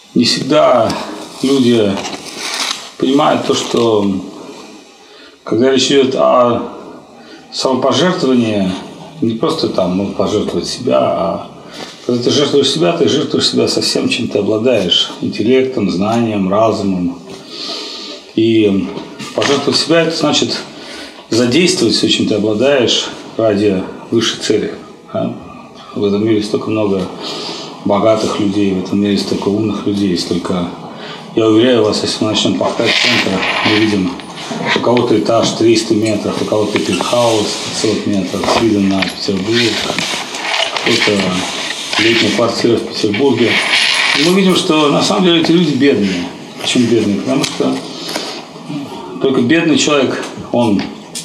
не всегда люди понимают то, что когда речь идет о самопожертвовании, не просто там пожертвовать себя, а когда ты жертвуешь себя со всем, чем ты обладаешь: интеллектом, знанием, разумом. И пожертвовать себя – это значит задействовать все, чем ты обладаешь, ради высшей цели. Да? В этом мире столько много богатых людей, в этом мире столько умных людей, столько... Я уверяю вас, если мы начнем пахать центр, мы видим у кого-то этаж 300 метров, у кого-то пентхаус 500 метров с видом на Петербург, какую-то летнюю квартиру в Петербурге. И мы видим, что на самом деле эти люди бедные. Почему бедные? Потому что только бедный человек, он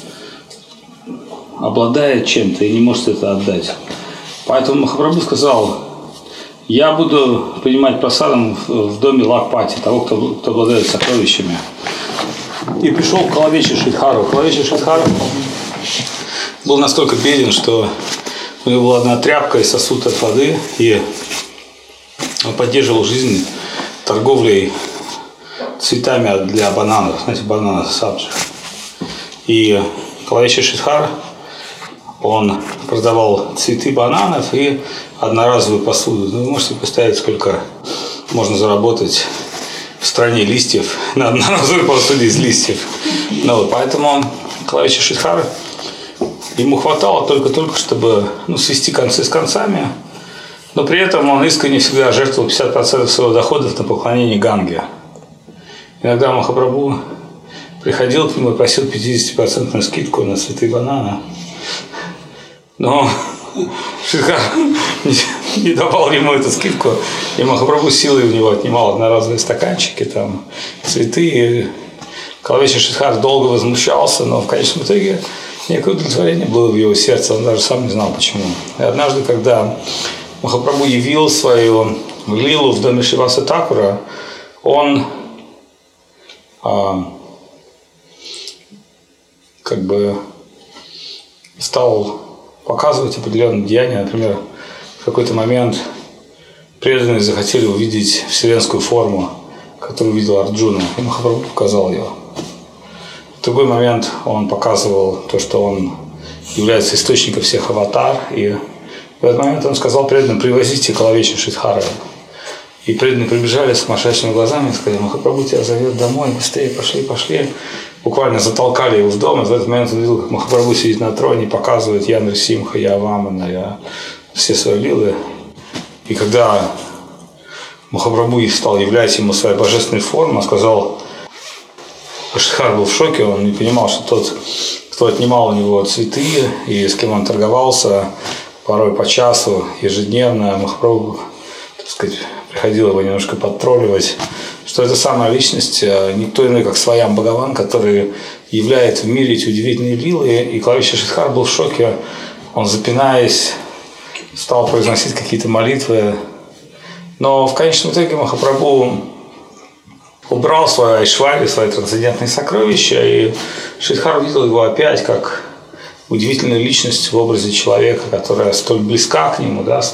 обладает чем-то и не может это отдать. Поэтому Махапрабху сказал: я буду принимать прасадам в доме Лакпати, того, кто обладает сокровищами. И пришел к Калавечи Шридхару. Калавечи Шридхар был настолько беден, что у него была одна тряпка и сосуд от воды, и он поддерживал жизнь торговлей цветами для бананов. Знаете, бананы сабджи. И Калавечи Шридхар, он продавал цветы бананов и одноразовую посуду. Вы можете представить, сколько можно заработать в стране листьев на одноразовой посуде из листьев. Поэтому Калавечи Шридхар, ему хватало только, чтобы свести концы с концами, но при этом он искренне всегда жертвовал 50% своего дохода на поклонение Ганге. Иногда Махапрабху приходил к нему и просил 50% скидку на цветы банана. Но Шридхар не давал ему эту скидку, и Махапрабху силой у него отнимал одноразовые стаканчики, там, цветы. И Калавечи Шридхар долго возмущался, но в конечном итоге некое удовлетворение было в его сердце, он даже сам не знал почему. И однажды, когда Махапрабху явил свою лилу в доме Шриваса Такура, он стал показывать определенные деяния. Например, в какой-то момент преданные захотели увидеть вселенскую форму, которую увидел Арджуна, и Махапрабху показал ее. В другой момент он показывал то, что он является источником всех аватар, и в этот момент он сказал преданным: привозите Калавечи Шридхара. И преданные прибежали с сумасшедшими глазами и сказали: Махапрабху тебя зовет домой, быстрее, пошли. Буквально затолкали его в дом, и в этот момент он видел, как Махапрабху сидит на троне, показывает: я Нрисимха, я Вамана, я все свои лилы. И когда Махапрабху стал являть ему свою божественную форму, он сказал, Шридхар был в шоке, он не понимал, что тот, кто отнимал у него цветы и с кем он торговался порой по часу ежедневно, Махапрабху, так сказать, приходил его немножко подтролливать, что это самая личность, никто иной, как Сваям Бхагаван, который являет в мире эти удивительные лилы. И Калавечи Шридхар был в шоке, он, запинаясь, стал произносить какие-то молитвы. Но в конечном итоге Махапрабху убрал свою айшварью, свои трансцендентные сокровища, и Шридхар увидел его опять как удивительную личность в образе человека, которая столь близка к нему, да,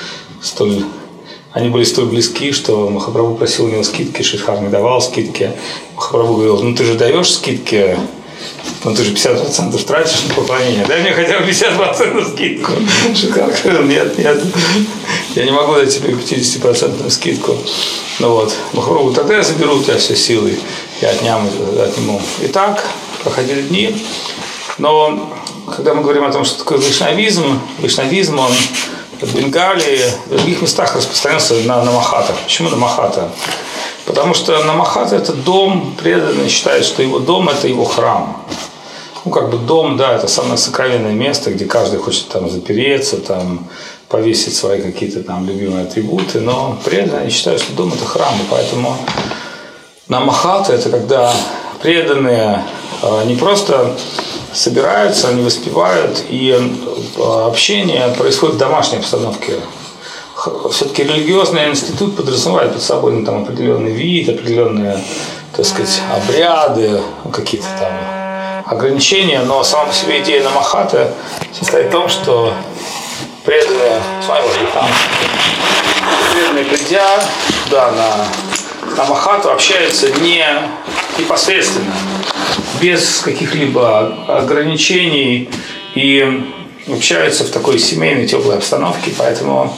они были столь близки, что Махапрабху просил у него скидки, Шридхар не давал скидки. Махапрабху говорил: ты же даешь скидки, ты же 50% тратишь на поклонение, дай мне хотя бы 50% скидку. Шридхар говорил: нет, я не могу дать тебе 50% скидку. Махапрабху: тогда я заберу у тебя все силы и отниму. И так проходили дни. Но когда мы говорим о том, что такое вайшнавизм, он в Бенгалии, в других местах распространился на Махата. Почему на Махата? Потому что на Махата это дом, преданный считает, что его дом – это его храм. Дом, да, это самое сокровенное место, где каждый хочет там запереться, там повесить свои какие-то там любимые атрибуты, но преданные считают, что дом – это храм, и поэтому на Махата – это когда преданные не просто собираются, они воспевают, и общение происходит в домашней обстановке. Все-таки религиозный институт подразумевает под собой определенный вид, определенные, так сказать, обряды, какие-то там ограничения, но сама по себе идея Намахата состоит в том, что преданные, придя туда, на Махату, общаются не непосредственно, без каких-либо ограничений и общаются в такой семейной теплой обстановке, поэтому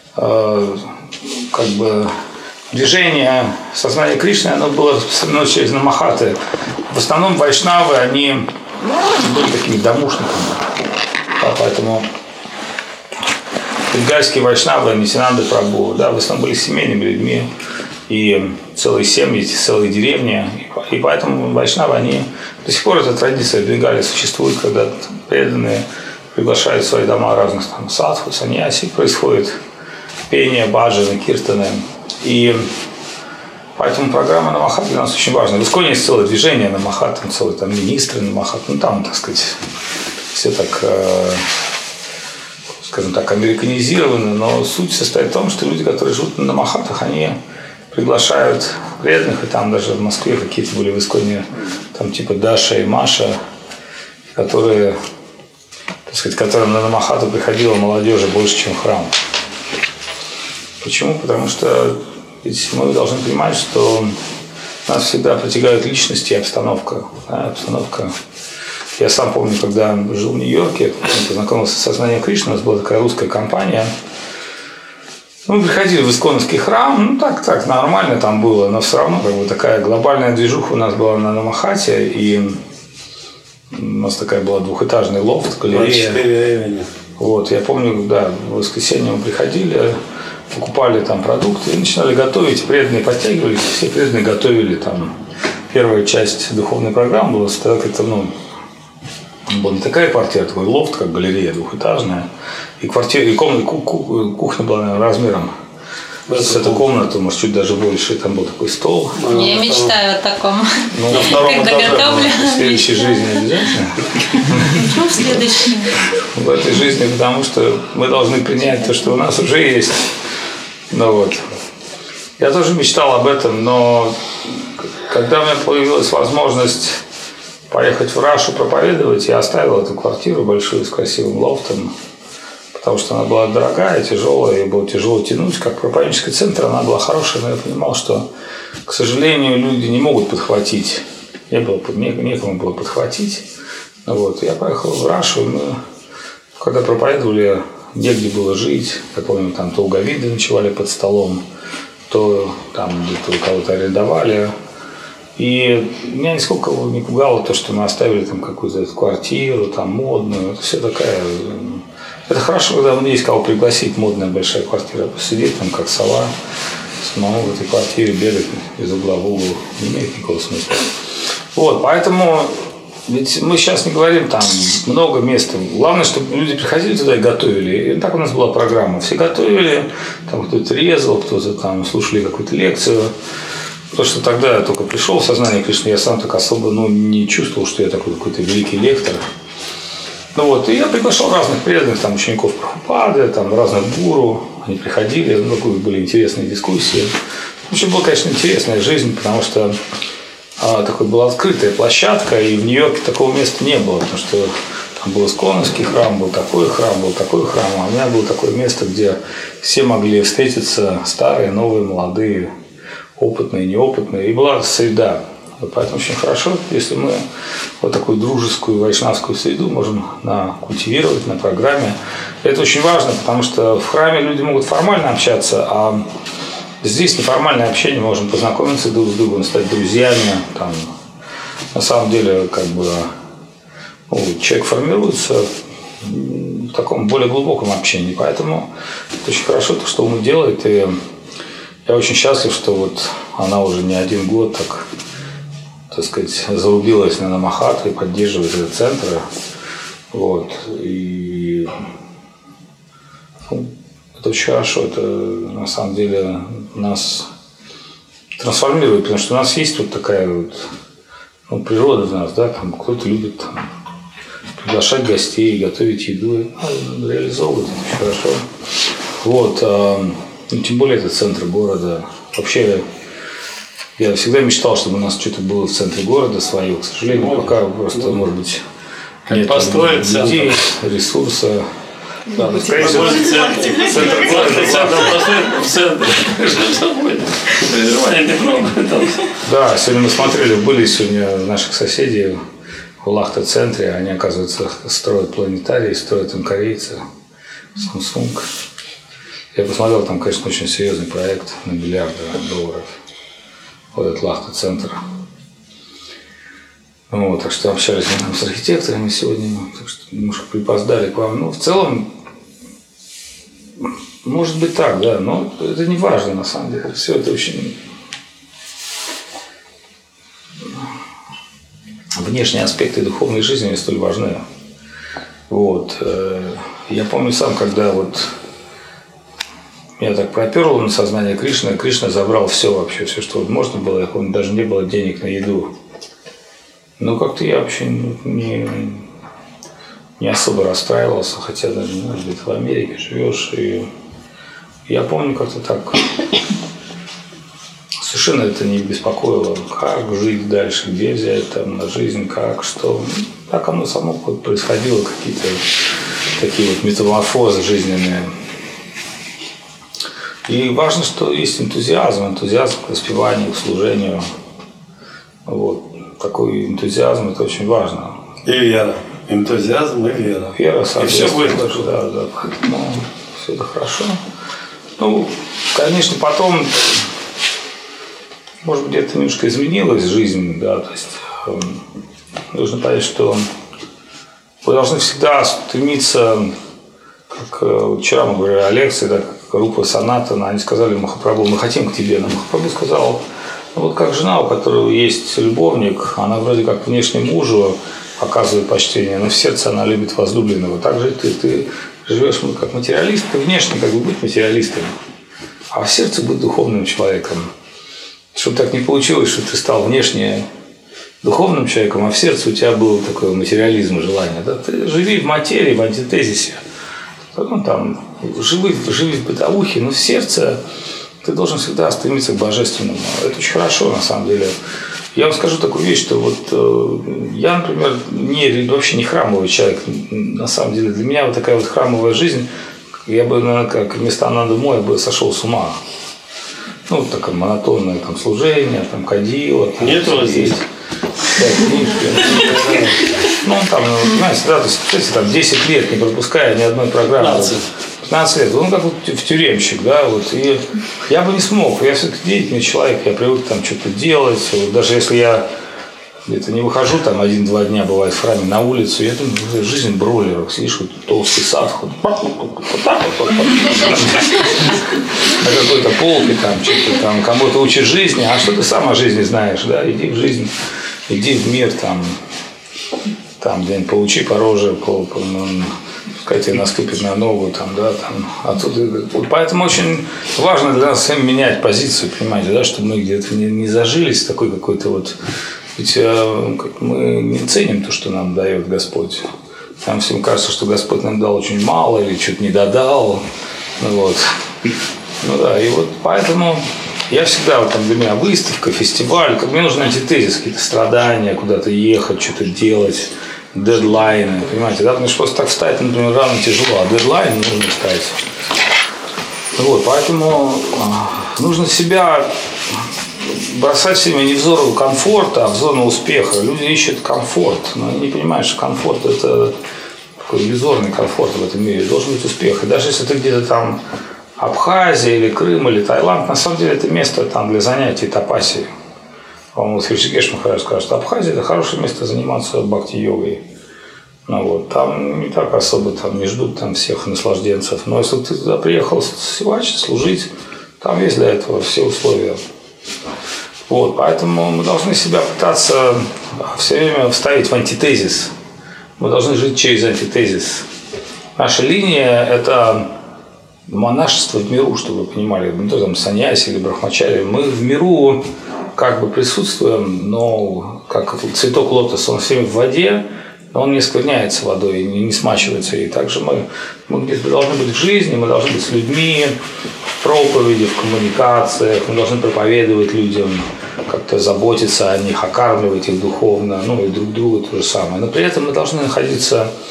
как бы движение сознания Кришны, оно было распространено через Намахаты. В основном вайшнавы, они были такими домушниками, поэтому бенгальские вайшнавы, Нитьянанда Прабху, да, в основном были семейными людьми, и целые семьи, целые деревни, и поэтому вайшнавы, они до сих пор эта традиция в Бенгалии существует, когда преданные приглашают в свои дома разных там садху, саньяси, происходит пение, баджаны, киртаны, и поэтому программа Намахат для нас очень важна. В Исконе есть целое движение Намахат, целые там министры Намахат, ну там, так сказать, все так, скажем так, американизированы, но суть состоит в том, что люди, которые живут на Намахатах, они приглашают преданных, и там даже в Москве какие-то были в Исконе, там типа Даша и Маша, которые, так сказать, которым на Намахату приходила молодежи больше, чем в храм. Почему? Потому что ведь мы должны понимать, что нас всегда притягают личности и обстановка. Да, обстановка. Я сам помню, когда жил в Нью-Йорке, познакомился с сознанием Кришны, у нас была такая русская компания. Мы приходили в Исконовский храм, ну так, нормально там было, но все равно как бы такая глобальная движуха у нас была на Намахате, и у нас такая была двухэтажный лофт, галерея. Вот, я помню, да, в воскресенье мы приходили, покупали там продукты и начинали готовить, преданные подтягивались, все преданные готовили там. Первая часть духовной программы была, это, была не такая квартира, такой лофт, как галерея двухэтажная, и квартира, и комната, кухня была, наверное, размером с эту комнату, может, чуть даже больше, и там был такой стол. Я мечтаю о таком. Ну, на втором этаже, в следующей жизни обязательно. Почему в следующей? В этой жизни, потому что мы должны принять то, что у нас уже есть. Ну вот. Я тоже мечтал об этом, но когда у меня появилась возможность поехать в Рашу проповедовать, я оставил эту квартиру большую с красивым лофтом, потому что она была дорогая, тяжелая, и было тяжело тянуть. Как проповеднический центр она была хорошая, но я понимал, что, к сожалению, люди не могут подхватить. Некому было подхватить. Вот. Я поехал в Рашу, и мы, когда проповедовали, негде было жить. Я помню, там то уговиды ночевали под столом, то там где-то у кого-то арендовали. И меня нисколько не пугало то, что мы оставили там какую-то квартиру, там модную. Это все такая... Это хорошо, когда есть кого пригласить, модная большая квартира, посидеть там как сова, самому в этой квартире бегать из угла в угол, не имеет никакого смысла. Вот, поэтому ведь мы сейчас не говорим там много мест. Главное, чтобы люди приходили туда и готовили. И так у нас была программа. Все готовили, там кто-то резал, кто-то там слушали какую-то лекцию. Потому что тогда я только пришел в сознание Кришны, я сам так особо не чувствовал, что я такой какой-то великий лектор. Ну вот, и я приглашал разных преданных, там, учеников Прабхупады, там, разных гуру. Они приходили, были интересные дискуссии. В общем, была, конечно, интересная жизнь, потому что такой была открытая площадка, и в Нью-Йорке такого места не было, потому что там был Исконовский храм, был такой храм, а у меня было такое место, где все могли встретиться, старые, новые, молодые, опытные, неопытные, и была среда. Поэтому очень хорошо, если мы вот такую дружескую вайшнавскую среду можем культивировать на программе. Это очень важно, потому что в храме люди могут формально общаться, а здесь неформальное общение, можем познакомиться друг с другом, стать друзьями. Там, на самом деле, как бы, человек формируется в таком более глубоком общении. Поэтому это очень хорошо, то, что он делает. И я очень счастлив, что вот она уже не один год так сказать, зарубилась на Намахату и поддерживает этот центр. Вот. И это очень хорошо. Это на самом деле нас трансформирует, потому что у нас есть вот такая вот природа в нас, да, там кто-то любит приглашать гостей, готовить еду, реализовывать это очень хорошо. Вот. Тем более это центр города. Вообще я всегда мечтал, чтобы у нас что-то было в центре города свое. К сожалению, пока просто, может быть, нет людей, ресурса. Да, ну, скорее всего, да, сегодня мы смотрели, были сегодня наших соседей в Лахта-центре. Они, оказывается, строят планетарий, строят им корейцы, Samsung. Я посмотрел, там, конечно, очень серьезный проект на миллиарды долларов. Вот этот Лахта-центр. Вот, так что общались мы там с архитекторами сегодня, так что немножко припоздали к вам. Ну, в целом, может быть так, да, но это не важно на самом деле. Все это очень... Внешние аспекты духовной жизни не столь важны. Вот. Я помню сам, когда вот меня так проперло на сознание Кришны, Кришна забрал все вообще, все, что можно было. Я помню, даже не было денег на еду. Но как-то я вообще не особо расстраивался, хотя даже, где-то в Америке живешь. И я помню, как-то так совершенно это не беспокоило, как жить дальше, где взять там на жизнь, как, что. Так оно само происходило, какие-то такие вот метаморфозы жизненные. И важно, что есть энтузиазм к воспеванию, к служению. Вот. Такой энтузиазм, это очень важно. И вера. Энтузиазм и вера. Вера, и все будет хорошо. Да, поэтому все это хорошо. Ну, конечно, потом, может быть, где-то немножко изменилась жизнь, да, то есть нужно понять, что вы должны всегда стремиться, как вчера мы говорили о лекции, да, как группа Санатана, они сказали Махапрабху, мы хотим к тебе, но Махапрабху сказал, ну, вот как жена, у которой есть любовник, она вроде как внешне мужу оказывает почтение, но в сердце она любит возлюбленного. Так же и ты живешь как материалист, ты внешне как бы быть материалистом, а в сердце быть духовным человеком. Чтобы так не получилось, что ты стал внешне духовным человеком, а в сердце у тебя был такой материализм, желание. Да? Ты живи в материи, в антитезисе. Ну, там, живи в бытовухе, но в сердце ты должен всегда стремиться к божественному. Это очень хорошо, на самом деле. Я вам скажу такую вещь, что вот я, например, вообще не храмовый человек. На самом деле для меня вот такая вот храмовая жизнь, я бы, наверное, как вместо Ананды Мой, я бы сошел с ума. Ну, вот такое монотонное там, служение, там, кадила. Нет у вас здесь? Ну, там, понимаете, да, то есть, кстати, там 10 лет не пропуская ни одной программы. 15 лет. Он как вот в тюремщик, да, вот. И я бы не смог. Я все-таки деятельный человек, я привык там что-то делать. Вот, даже если я где-то не выхожу там 1-2 дня, бывает, в храме на улицу, я думаю, жизнь бройлеров. Сидишь, вот толстый сад, вот так вот. На какой-то полке там, что-то там, кому-то учишь жизни, а что ты сам о жизни знаешь, да, иди в жизнь, иди в мир, там где-нибудь получи по роже, пускай тебе наступит на ногу, там, да, там, оттуда. Вот поэтому очень важно для нас всем менять позицию, понимаете, да, чтобы мы где-то не зажились такой какой-то вот, ведь мы не ценим то, что нам дает Господь. Нам всем кажется, что Господь нам дал очень мало или что-то не додал, вот. Ну да, и вот поэтому я всегда, вот там для меня выставка, фестиваль, как мне нужен антитезис, какие-то страдания, куда-то ехать, что-то делать, дедлайны, понимаете, да, потому что просто так встать, например, рано тяжело, а дедлайн нужно встать. Вот, поэтому нужно себя бросать в себя не в зону комфорта, а в зону успеха. Люди ищут комфорт, но они не понимают, что комфорт – это такой иллюзорный комфорт в этом мире, должен быть успех. И даже если ты где-то там Абхазия или Крым или Таиланд, на самом деле это место там для занятий тапаси. По-моему, Хришикеш Махарадж скажет, что Абхазия – это хорошее место заниматься бхакти-йогой. Ну, вот, там не так особо там, не ждут там, всех наслажденцев. Но если ты туда приехал севачить, служить, там есть для этого все условия. Вот, поэтому мы должны себя пытаться все время вставить в антитезис. Мы должны жить через антитезис. Наша линия – это монашество в миру, чтобы вы понимали. Не то там саньяси или брахмачари. Мы в миру как бы присутствуем, но как цветок лотоса, он все время в воде, но он не оскверняется водой, не смачивается. И также мы где-то должны быть в жизни, мы должны быть с людьми, в проповеди, в коммуникациях, мы должны проповедовать людям, как-то заботиться о них, окармливать их духовно, ну и друг друга то же самое. Но при этом мы должны находиться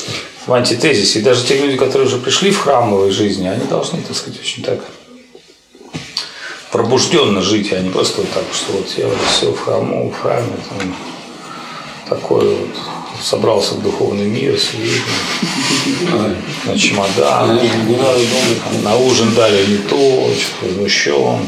в антитезисе. И даже те люди, которые уже пришли в храмовой жизни, они должны, так сказать, очень так пробужденно жить, а не просто вот так, что вот я вот все в храме там, такой вот собрался в духовный мир, светлый, на чемодан, Не надо думать. на ужин дали не то, что-то возмущен.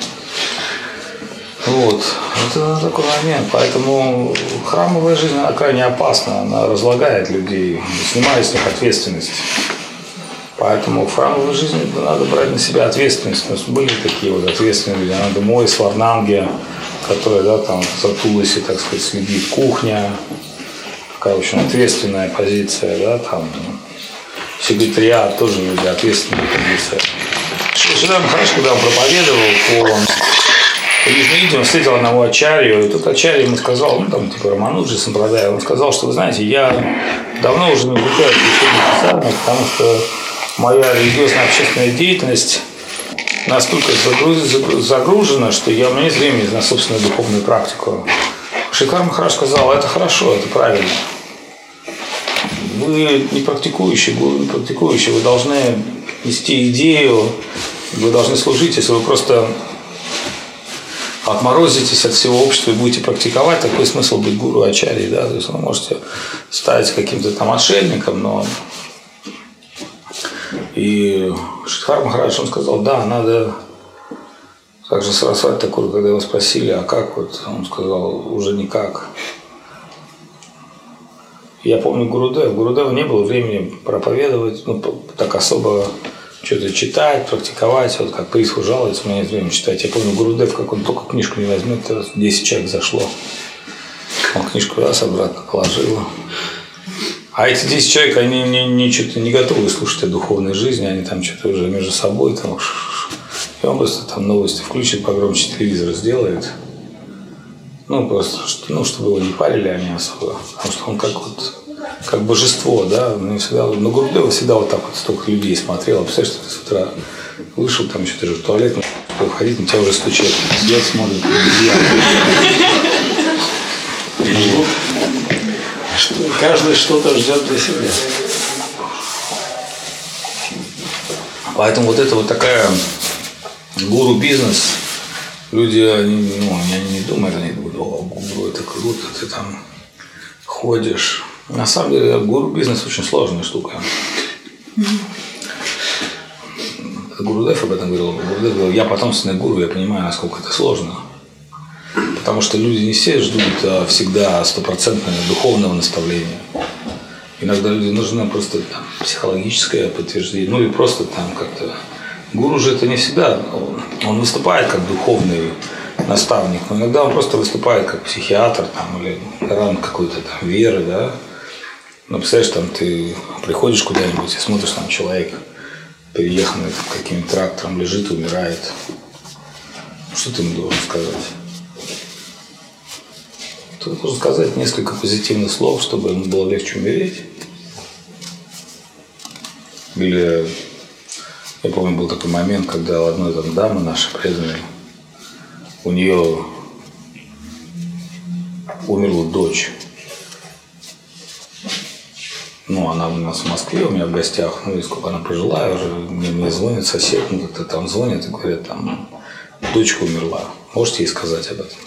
Вот это такой момент. Поэтому храмовая жизнь, она крайне опасна, она разлагает людей, снимает с них ответственность. Поэтому в храмовой жизни надо брать на себя ответственность. У нас были такие вот ответственные люди. Надо Мойс, Варнанге, которые, да, там за Туласи, так сказать, следит кухня. Такая очень ответственная позиция, да, там секретариат тоже люди, ответственная позиция. Шрила Махарадж, когда он проповедовал по Южноиндии, он встретил одного ачарью, и тот ачарья ему сказал, ну там типа Рамануджи, Сампрадай, он сказал, что вы знаете, я давно уже не увлекаюсь священным писанием, потому что моя религиозно-общественная деятельность настолько загружена, что у меня нет времени на собственную духовную практику. Шрила Махарадж сказал, это хорошо, это правильно. Вы не практикующий, вы должны нести идею, вы должны служить. Если вы просто отморозитесь от всего общества и будете практиковать, такой смысл быть гуру ачарьей, да? То есть вы можете стать каким-то там отшельником, но и Шрила Махарадж, он сказал, да, надо. Также Сарасвати Такур, когда его спросили, а как вот, он сказал, уже никак. Я помню Гурудева не было времени проповедовать, ну, так особо что-то читать, практиковать, вот как Присху жалуется, у меня нет времени читать. Я помню Гурудев, как он только книжку не возьмет, 10 человек зашло. Он книжку раз обратно положил. А эти 10 человек, они что-то не готовы слушать о духовной жизни, они там что-то уже между собой там. И он просто там новости включит, погромче телевизор сделает. Ну, просто, чтобы его не парили они особо. Потому что он как божество, да. На Гурудева всегда вот так вот столько людей смотрел. Представляешь, что ты с утра вышел, там еще даже в туалет, входить, на тебя уже стучат. Сидят, смотрят, Каждый что-то ждет для себя. Поэтому вот это вот такая гуру-бизнес, люди, они не думают, они думают, о, гуру, это круто, ты там ходишь. На самом деле, гуру-бизнес очень сложная штука. Гурудев об этом говорил. Гурудев говорил, я потомственный гуру, я понимаю, насколько это сложно. Потому что люди не все ждут всегда стопроцентного духовного наставления. Иногда людям нужно просто там, психологическое подтверждение, ну и просто там как-то. Гуру же это не всегда, он выступает как духовный наставник, но иногда он просто выступает как психиатр там, или гарант какой-то там веры, да. Ну, представляешь, там ты приходишь куда-нибудь и смотришь, там человек перееханный каким-то трактором лежит, умирает. Что ты ему должен сказать? Ты должен сказать несколько позитивных слов, чтобы ему было легче умереть. Или я помню, был такой момент, когда у одной там дамы нашей преданной, у нее умерла дочь. Ну, она у нас в Москве, у меня в гостях, ну, и сколько она прожила, уже мне звонит сосед, ну, как-то там звонят и говорят, там, дочка умерла, можете ей сказать об этом?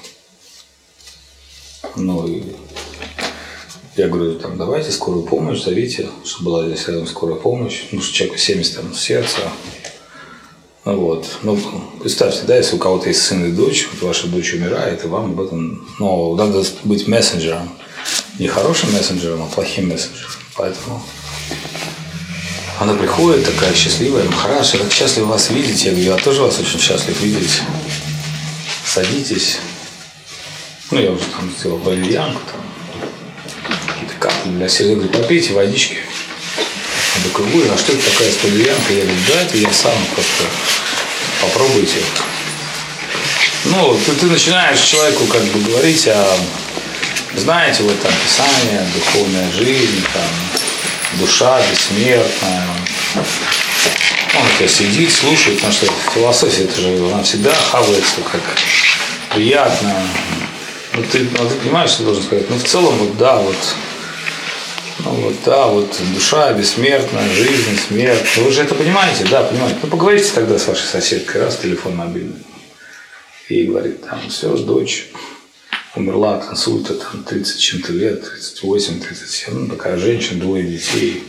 Ну, и я говорю, там, давайте скорую помощь, зовите, чтобы была здесь рядом скорая помощь, ну, что человеку 70 там, сердца. Ну, вот. Ну, представьте, да, если у кого-то есть сын и дочь, вот ваша дочь умирает, и вам об этом, ну, надо быть мессенджером. Не хорошим мессенджером, а плохим мессенджером. Поэтому она приходит такая счастливая, Махарадж, я так счастлив вас видеть. Я говорю, я тоже вас очень счастлив видеть. Садитесь. Ну, я уже там сделал валерьянку, там, какие-то капли для сердца. Говорю, попейте водички. Я такой, ой, а что это такая валерьянка? Я говорю, да, это я сам просто попробуйте. Ну, ты начинаешь человеку как бы говорить о, знаете, вот там Писание, духовная жизнь, там, душа бессмертная. Он это сидит, слушает, потому что философия, это же, она всегда хавается как приятно. Ну, ты понимаешь, что ты должен сказать? Ну, в целом, вот, да, вот, Ну вот, да, вот душа бессмертна, жизнь, смерть. Вы же это понимаете? Да, понимаете. Ну, поговорите тогда с вашей соседкой, раз, телефон мобильный. И говорит, там, все, дочь умерла от инсульта, там, 30 с чем-то лет, 38, 37, ну, такая женщина, 2 детей.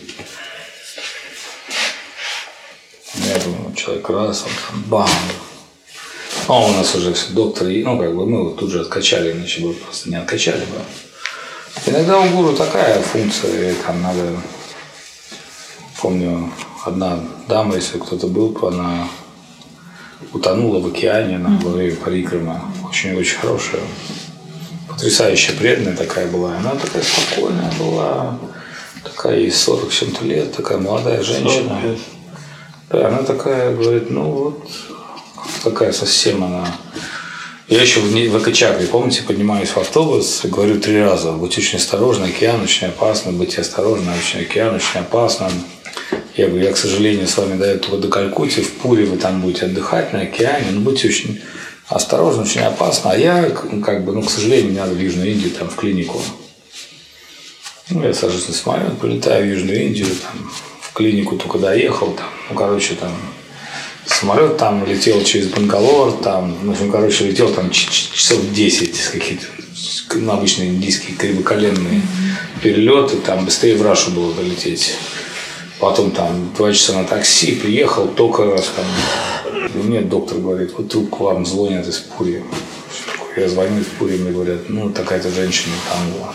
Я думаю, человек раз, он там, бам. А у нас уже все, доктор, ну, как бы, мы вот тут же откачали, иначе бы просто не откачали бы. Иногда у гуру такая функция, там надо, помню, одна дама, если кто-то был, то она утонула в океане во время парикрама, очень-очень хорошая, потрясающе преданная такая была, она такая спокойная была, такая ей 40 с чем-то лет, такая молодая женщина. 45. Да, она такая, говорит, ну вот, такая совсем она. Я еще в Экачакре, помните, поднимаюсь в автобус и говорю 3 раза, будьте очень осторожны, океан очень опасно, будьте осторожны, океан очень опасно. Я говорю, я, к сожалению, с вами даю только до Калькутти, в Пури вы там будете отдыхать на океане, но будьте очень осторожны, очень опасно. А я, как бы, ну, к сожалению, мне надо в Южную Индию, там, в клинику. Ну, я сажусь на самолет, полетаю в Южную Индию, там, в клинику только доехал, там, ну, короче, там, самолет там летел через Бангалор, там, в общем, короче, летел там часов 10 с какие-то ну, обычные индийские кривоколенные перелеты, там быстрее в Рашу было долететь. Потом там 2 часа на такси, приехал, только раз там, и мне доктор говорит, вот трубку вам звонят из Пури. Я звоню из Пури, мне говорят, ну, такая-то женщина утонула.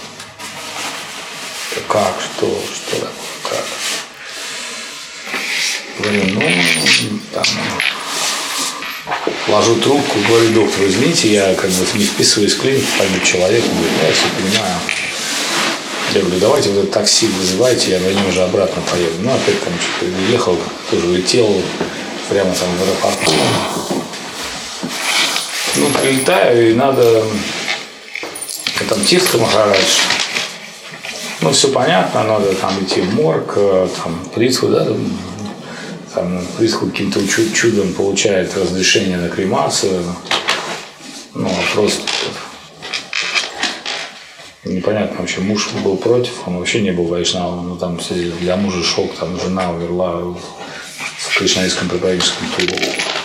Как, что такое, как? Говорю, ну, там, ложу трубку, говорю, доктор, извините, я как бы не вписываюсь в клинику, пойду человек, говорит, я все понимаю. Я говорю, давайте вот это такси вызывайте, я на нем уже обратно поеду. Ну, опять там что-то ехал, тоже летел прямо там в аэропорту. Ну, прилетаю, и надо там Тиртха Махарадж. Ну, все понятно, надо там идти в морг, там, Притху, да, там Притху каким-то чудом получает разрешение на кремацию. Ну, просто непонятно вообще, муж был против, он вообще не был вайшнавом, но там для мужа шок, там жена умерла в кришнаитском проповедническом клубе.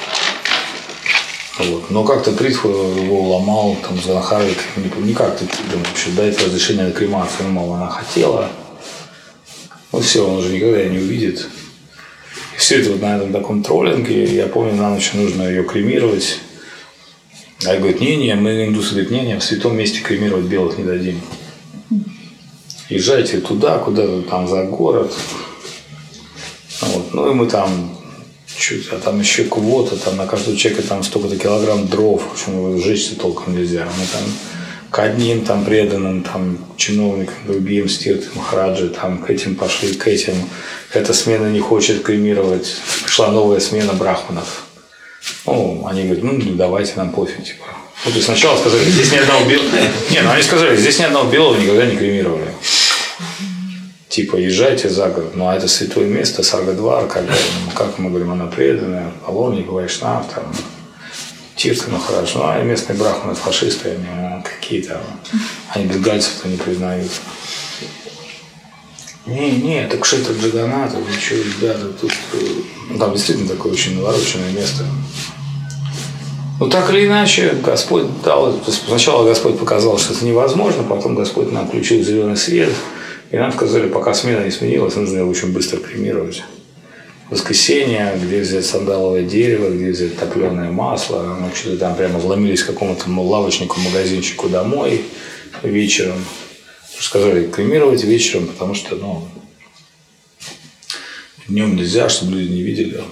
Вот. Но как-то Притху его ломал, там, за Нахарой, не как-то вообще дать разрешение на кремацию, мол, она хотела. Ну все, он уже никогда ее не увидит. И все это вот на этом таком троллинге, я помню, на ночь нужно ее кремировать. А я говорю, не, мы индусы говорят, не, в святом месте кремировать белых не дадим. Езжайте туда, куда-то там за город. Вот. Ну и мы там чуть, а там еще квота, там на каждого человека там столько-то килограмм дров, в общем, сжечься толком нельзя. Мы там к одним там преданным там чиновникам, другим Тиртха Махараджи, там к этим пошли, к этим. Эта смена не хочет кремировать. Пришла новая смена брахманов. Ну, они говорят, ну, давайте, нам пофиг, типа. Ну, то есть сначала сказали, здесь ни одного белого... Не, ну они сказали, здесь ни одного белого никогда не кремировали. Типа, езжайте за город. Ну, а это святое место, Саргадвар, как мы говорим, она преданная, паломник, вайшнав, там, Тиртха Махарадж. Ну, а местные брахманы, фашисты, они какие-то, они бенгальцев-то не признают. Не, так что это Джаганнат, ничего, ребята, тут... Там действительно такое очень навороченное место. Ну, так или иначе, Господь дал... Сначала Господь показал, что это невозможно, потом Господь нам включил зеленый свет, и нам сказали, пока смена не сменилась, нужно его очень быстро кремировать. Воскресенье, где взять сандаловое дерево, где взять топленое масло. Мы что-то там прямо вломились к какому-то лавочнику, магазинчику домой вечером. Сказали, кремировать вечером, потому что, ну, днем нельзя, чтобы люди не видели.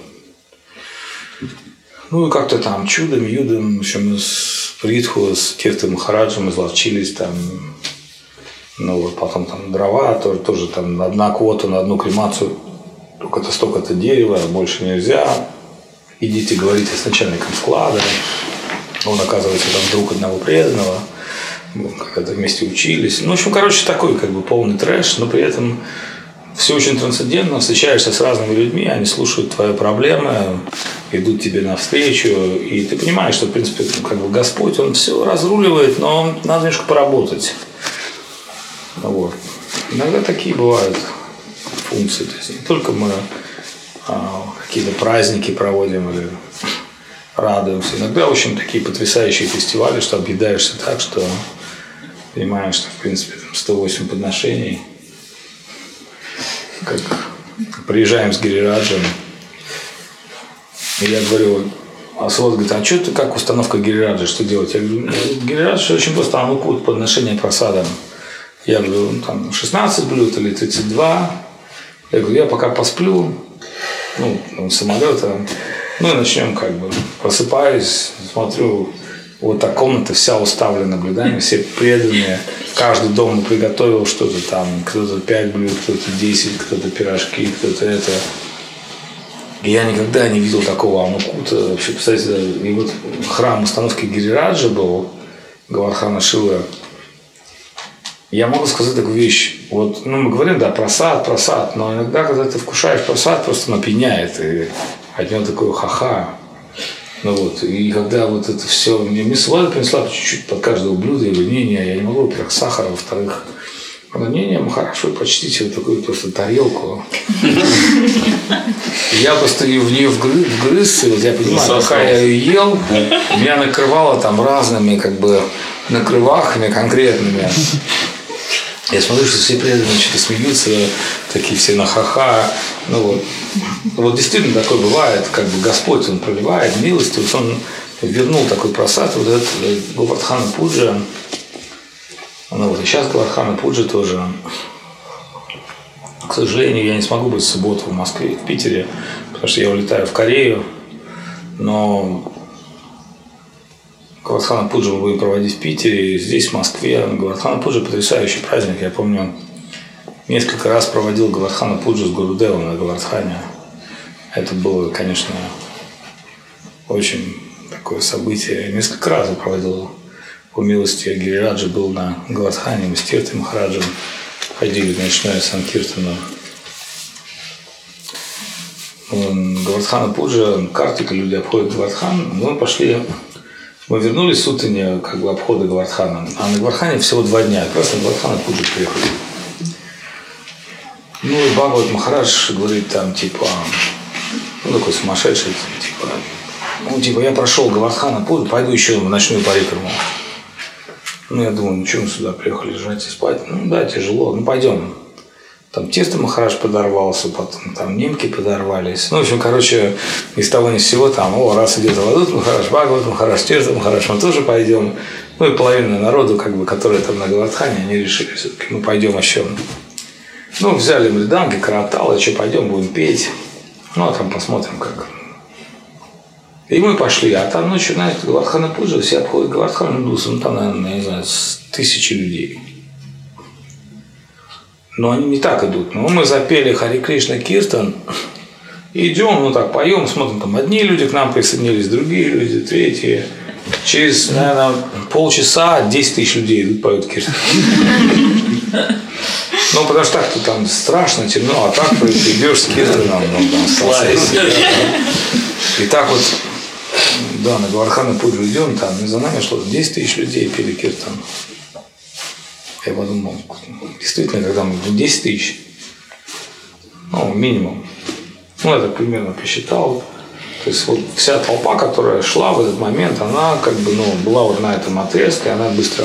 Ну, и как-то там чудом, юдом, в общем, с Притху, с Тиртха Махараджем изловчились там, ну, вот потом там дрова, тоже там одна квота на одну кремацию, только-то столько-то дерева, больше нельзя. Идите, говорите с начальником склада. Он, оказывается, там друг одного преданного. Мы когда-то вместе учились. Ну, в общем, короче, такой как бы полный трэш, но при этом все очень трансцендентно. Встречаешься с разными людьми, они слушают твои проблемы, идут тебе навстречу, и ты понимаешь, что, в принципе, как бы Господь, Он все разруливает, но надо немножко поработать. Вот. иногда такие бывают функции. То есть не только мы какие-то праздники проводим или радуемся. Иногда очень такие потрясающие фестивали, что объедаешься так, что понимаешь, что в принципе 108 подношений. Как приезжаем с Гирираджем, и я говорю, Асват говорит, а что ты, как установка Гирираджа, что делать? Я говорю, Гирирадж очень просто, анукут, подношение просадам. Я говорю, там 16 блюд или 32. Я говорю, я пока посплю, самолета, и начнем как бы. Просыпаюсь, смотрю, вот так комната вся уставлена блюдами, все преданные. Каждый дома приготовил что-то там, кто-то 5 блюд, кто-то 10, кто-то пирожки, кто-то это. И я никогда не видел такого анукута. Вообще, кстати, и вот храм установки Гирираджа был, Говардхана Шила. Я могу сказать такую вещь. Вот, мы говорим, да, просад, но иногда, когда ты вкушаешь просад, просто напьяняет, и от него такое ха-ха. И когда вот это все, мне Свада принесла чуть-чуть под каждого блюда, я говорю, не, я не могу, во-первых, сахара, во-вторых, не, Махарадж, вы почтите вот такую просто тарелку. Я просто в нее вгрызся, вот я понимаю, пока я ее ел, меня накрывало там разными как бы накрывахами конкретными. Я смотрю, что все преданные что-то смеются, такие все на ха-ха. Вот действительно такое бывает, как бы Господь, Он проливает милость, вот Он вернул такой просад, вот этот Говардхана Пуджа. И сейчас Говардхана Пуджа тоже. К сожалению, я не смогу быть в субботу в Москве, в Питере, потому что я улетаю в Корею, но Говардхана Пуджа мы будем проводить в Питере, здесь, в Москве. Говардхана Пуджа – потрясающий праздник. Я помню, несколько раз проводил Говардхана Пуджу с Гурудевом на Говардхане. Это было, конечно, очень такое событие. Я несколько раз я проводил по милости Гирираджа, был на Говардхане, мы с Тиртой Махараджем ходили в ночное Санкиртану. Говардхана Пуджа, Картика, люди обходят Говардхан. Мы вернулись с утреннего как бы обхода Говардхана. А на Говардхане всего 2 дня. Как раз на Говардхана Пуджа приехали. И Бхагават Махарадж говорит там, такой сумасшедший, я прошел Говардхана Пуджу, пойду еще в ночную парикраму. Я думаю, что мы сюда приехали, лежать и спать? Да, тяжело, пойдем. Там Тирта Махарадж подорвался, потом там немки подорвались. В общем, из того ни с сего раз идет Авадут Махарадж, Бхагават Махарадж, Тирта Махарадж, мы тоже пойдем. И половина народу, которые там на Говардхане, они решили, все-таки, пойдем еще. Взяли мриданги, караталы, что пойдем, будем петь. А там посмотрим, как. И мы пошли, а там ночью, Говардхана Пуджа, все обходят Говардхан индусом, там, наверное, не знаю, 1000 людей. Но они не так идут. Мы запели Хари Кришна Киртан, идем, так поем, смотрим, там одни люди к нам присоединились, другие люди, третьи. Через, наверное, полчаса 10 000 людей идут, поют Киртан. Потому что так-то там страшно, темно, а так ты идешь с Киртаном, и так вот, да, на Говардхана Пуджу идем, там за нами шло 10 000 людей пели Киртан. Я подумал, действительно, когда мы 10 000, минимум. Я так примерно посчитал. То есть вся толпа, которая шла в этот момент, она была на этом отрезке, она быстро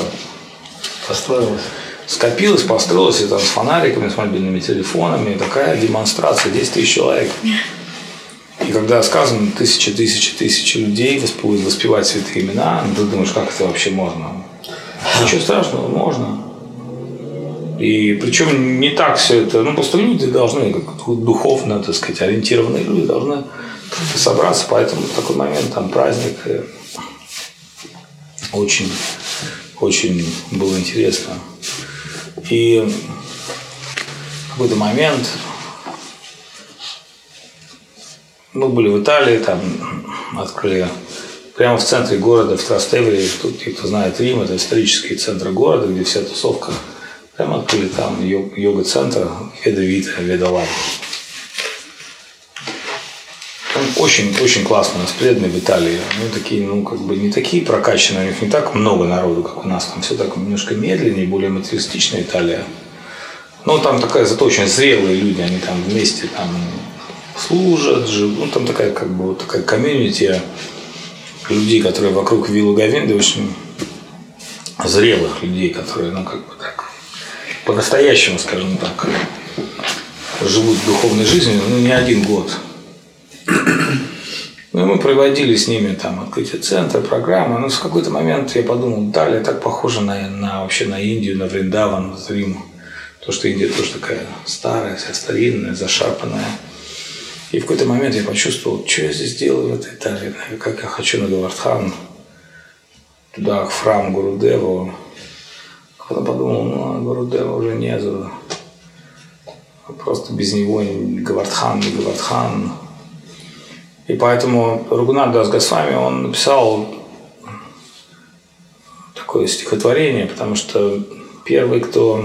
скопилась, построилась, и там с фонариками, с мобильными телефонами, такая демонстрация, 10 000 человек. И когда сказано 1000 людей воспевать святые имена, ты думаешь, как это вообще можно? Ничего страшного, можно. И причем не так все это, просто люди должны, духовно, так сказать, ориентированные люди должны собраться, поэтому в такой момент там праздник очень, очень было интересно. И в какой-то момент мы были в Италии, там открыли прямо в центре города, в Трастевере, тут кто знает Рим, это исторический центр города, где вся тусовка. Прямо открыли там йога-центр Веда-Вита, Ведалай. Очень, очень классно, нас преданные в Италии. Они такие, не такие прокачанные, у них не так много народу, как у нас. Там все так немножко медленнее, более материалистичная Италия. Ну, там такая зато очень зрелые люди, они там вместе там служат, живут. Ну, там такая как бы вот такая комьюнити людей, которые вокруг виллы Говинды, очень зрелых людей, которые, ну, как бы так, по-настоящему, скажем так, живут духовной жизнью, ну, не один год. Ну, мы проводили с ними там открытие центра, программы. Но в какой-то момент я подумал, далее так похоже вообще на Индию, на Вриндаван, на Рим. То, что Индия тоже такая старая, вся старинная, зашарпанная. И в какой-то момент я почувствовал, что я здесь делаю в этой Италии, как я хочу на Говардхан, туда, в храм Гурудеву. А потом подумал, ну, Гурудева уже нету. Просто без него Говардхан, не Говардхан. И поэтому Рагунат Дас Госвами, он написал такое стихотворение, потому что первый, кто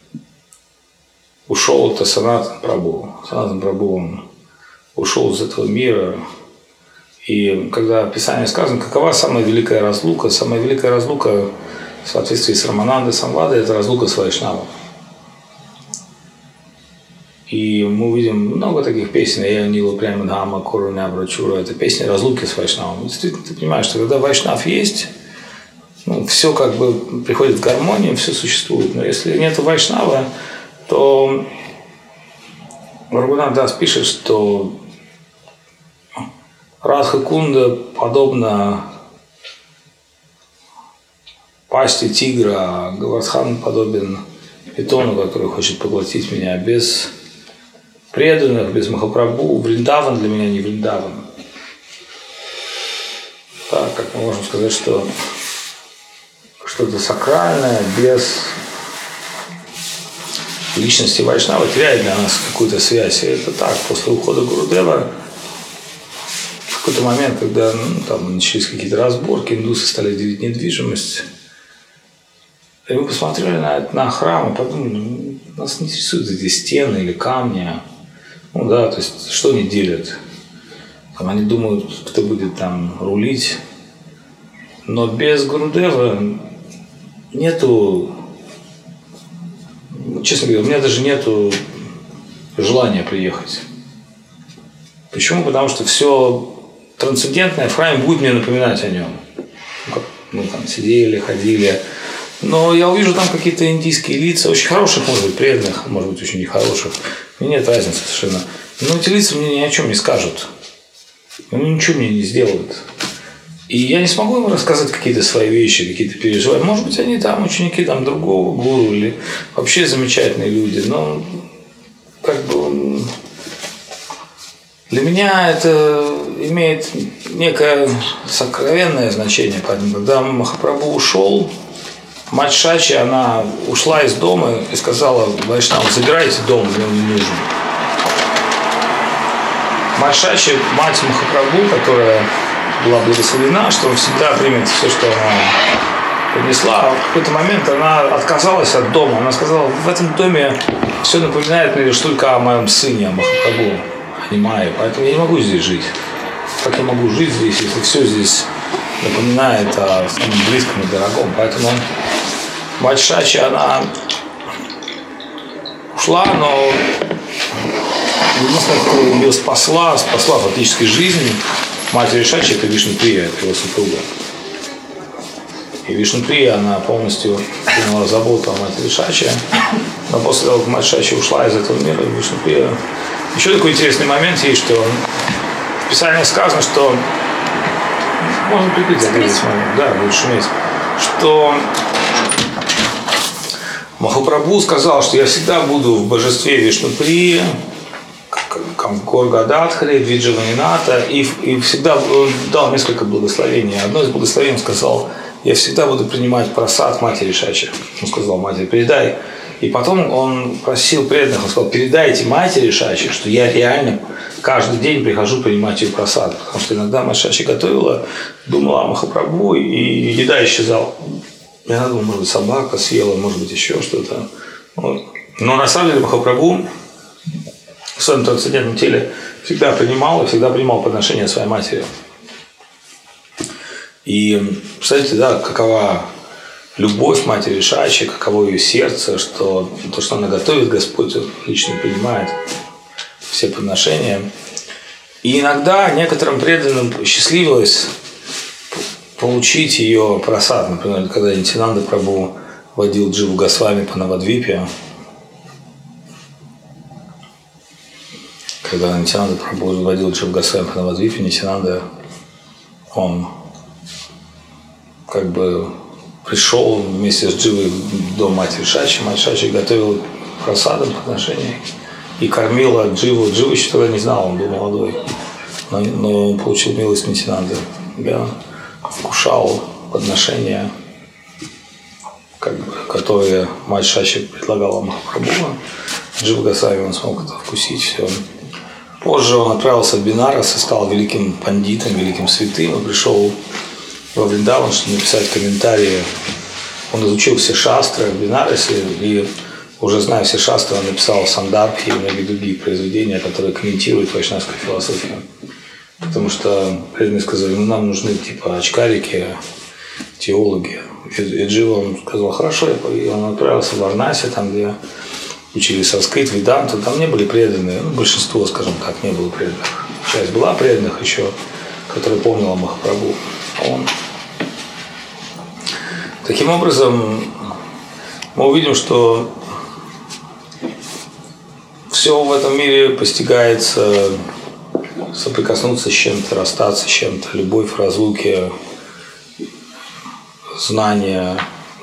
ушел, это Санатан Прабху. Санатан Прабху, он ушел из этого мира. И когда в Писании сказано, какова самая великая разлука, самая великая разлука в соответствии с Раманандой Самвадой, это разлука с Вайшнавом. И мы увидим много таких песен. Я Нила Прямадхама, Куруня Брачура. Это песни разлуки с Вайшнавом. Действительно, ты понимаешь, что когда Вайшнав есть, ну, все как бы приходит в гармонию, все существует. Но если нет Вайшнава, то Рагунат Дас пишет, что Радха Кунда подобно пасти тигра, а Говардхан подобен питону, который хочет поглотить меня. Без преданных, без Махапрабху, Вриндаван для меня не Вриндаван. Так, как мы можем сказать, что что-то сакральное без личности Вайшнава теряет для нас какую-то связь. И это так, после ухода Гурудева, в какой-то момент, когда там начались какие-то разборки, индусы стали делить недвижимость, и мы посмотрели на храм и подумали, нас не интересуют эти стены или камни. Ну да, то есть, что они делят? Там они думают, кто будет там рулить. Но без Гурудева нету, честно говоря, у меня даже нету желания приехать. Почему? Потому что все трансцендентное в храме будет мне напоминать о нем. Мы там сидели, ходили. Но я увижу там какие-то индийские лица, очень хороших, может быть, преданных, может быть, очень нехороших. Мне нет разницы совершенно. Но эти лица мне ни о чем не скажут. Они ничего мне не сделают. И я не смогу им рассказать какие-то свои вещи, какие-то переживания. Может быть, они там ученики там, другого гуру или вообще замечательные люди. Но как бы для меня это имеет некое сокровенное значение. Поэтому, когда Махапрабху ушел, мать Шачи, она ушла из дома и сказала Вайшнавам: забирайте дом, мне он не нужен. Мать Шачи, мать Махапрабху, которая была благословена, что он всегда примет все, что она принесла, а в какой-то момент она отказалась от дома. Она сказала: в этом доме все напоминает мне лишь только о моем сыне, о Махапрабху, а не Майе, поэтому я не могу здесь жить. Как я могу жить здесь, если все здесь напоминает о самом близком и дорогом? Поэтому мать Шачи, она ушла, но единственное, кто ее спасла фактически жизнь матери Шачи, это Вишнуприя, это его супруга. И Вишнуприя, она полностью приняла заботу о матери Шачи. Но после того, как мать Шачи ушла из этого мира, Вишнуприя... Еще такой интересный момент есть, что в Писании сказано, что... Можно прикрыть этот момент, да, будет шуметь. Что Махапрабху сказал, что я всегда буду в божестве Вишнуприи, Горгадатхари, Виджаванината, и всегда он дал несколько благословений. Одно из благословений он сказал: я всегда буду принимать просад матери Шачи. Он сказал матери: передай. И потом он просил преданных, он сказал: передайте матери Шачи, что я реально каждый день прихожу принимать ее просад. Потому что иногда мать Шачи готовила, думала о Махапрабху, и еда исчезала. Я думал, может быть, собака съела, может быть, еще что-то. Вот. Но на самом деле Махапрабху в своем трансцендентном теле всегда принимал подношение своей матери. И представляете, да, какова любовь матери Шачи, каково ее сердце, что то, что она готовит, Господь лично принимает все подношения. И иногда некоторым преданным счастливилось получить ее просад. Например, когда Нитьянанда Прабху водил Дживу Госвами по Навадвипе, когда Нитьянанда Прабху водил Дживу Госвами по Навадвипе, Нитьянанда, он как бы пришел вместе с Дживой в дом матери Шачи. Мать Шачи готовила просадом подношения и кормила Дживу. Джива еще тогда не знал, он был молодой, но он получил милость Нитьянанды. Я вкушал подношения, которые мать Шачи предлагала Махапрабху. Джива Госвами он смог это вкусить все. Позже он отправился в Бенарес и стал великим пандитом, великим святым. Он пришел во Вриндаван, чтобы написать комментарии. Он изучил все шастры в Бенаресе и, уже зная все шастры, он написал Сандарбхи и многие другие произведения, которые комментируют вайшнавскую философию. Потому что преданные сказали, нам нужны типа очкарики, теологи. И Джива он сказал, хорошо, и он отправился в Варанаси, там, где учили санскрит, веданту, там не были преданные, большинство, скажем так, не было преданных. Часть была преданных еще, которая помнила Махапрабху. Таким образом, мы увидим, что все в этом мире постигается, соприкоснуться с чем-то, расстаться с чем-то, любовь в разлуке, знание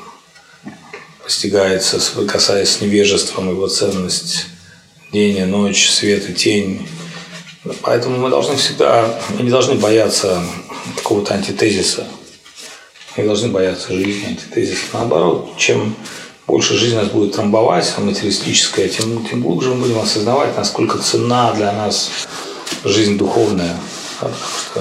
постигается, соприкасаясь с невежеством, его ценность, день и ночь, свет и тень. Поэтому мы должны всегда, мы не должны бояться какого-то антитезиса, мы не должны бояться жизни, антитезиса. Наоборот, чем больше жизнь нас будет трамбовать, материалистическая, тем глубже мы будем осознавать, насколько ценна для нас жизнь духовная. Потому что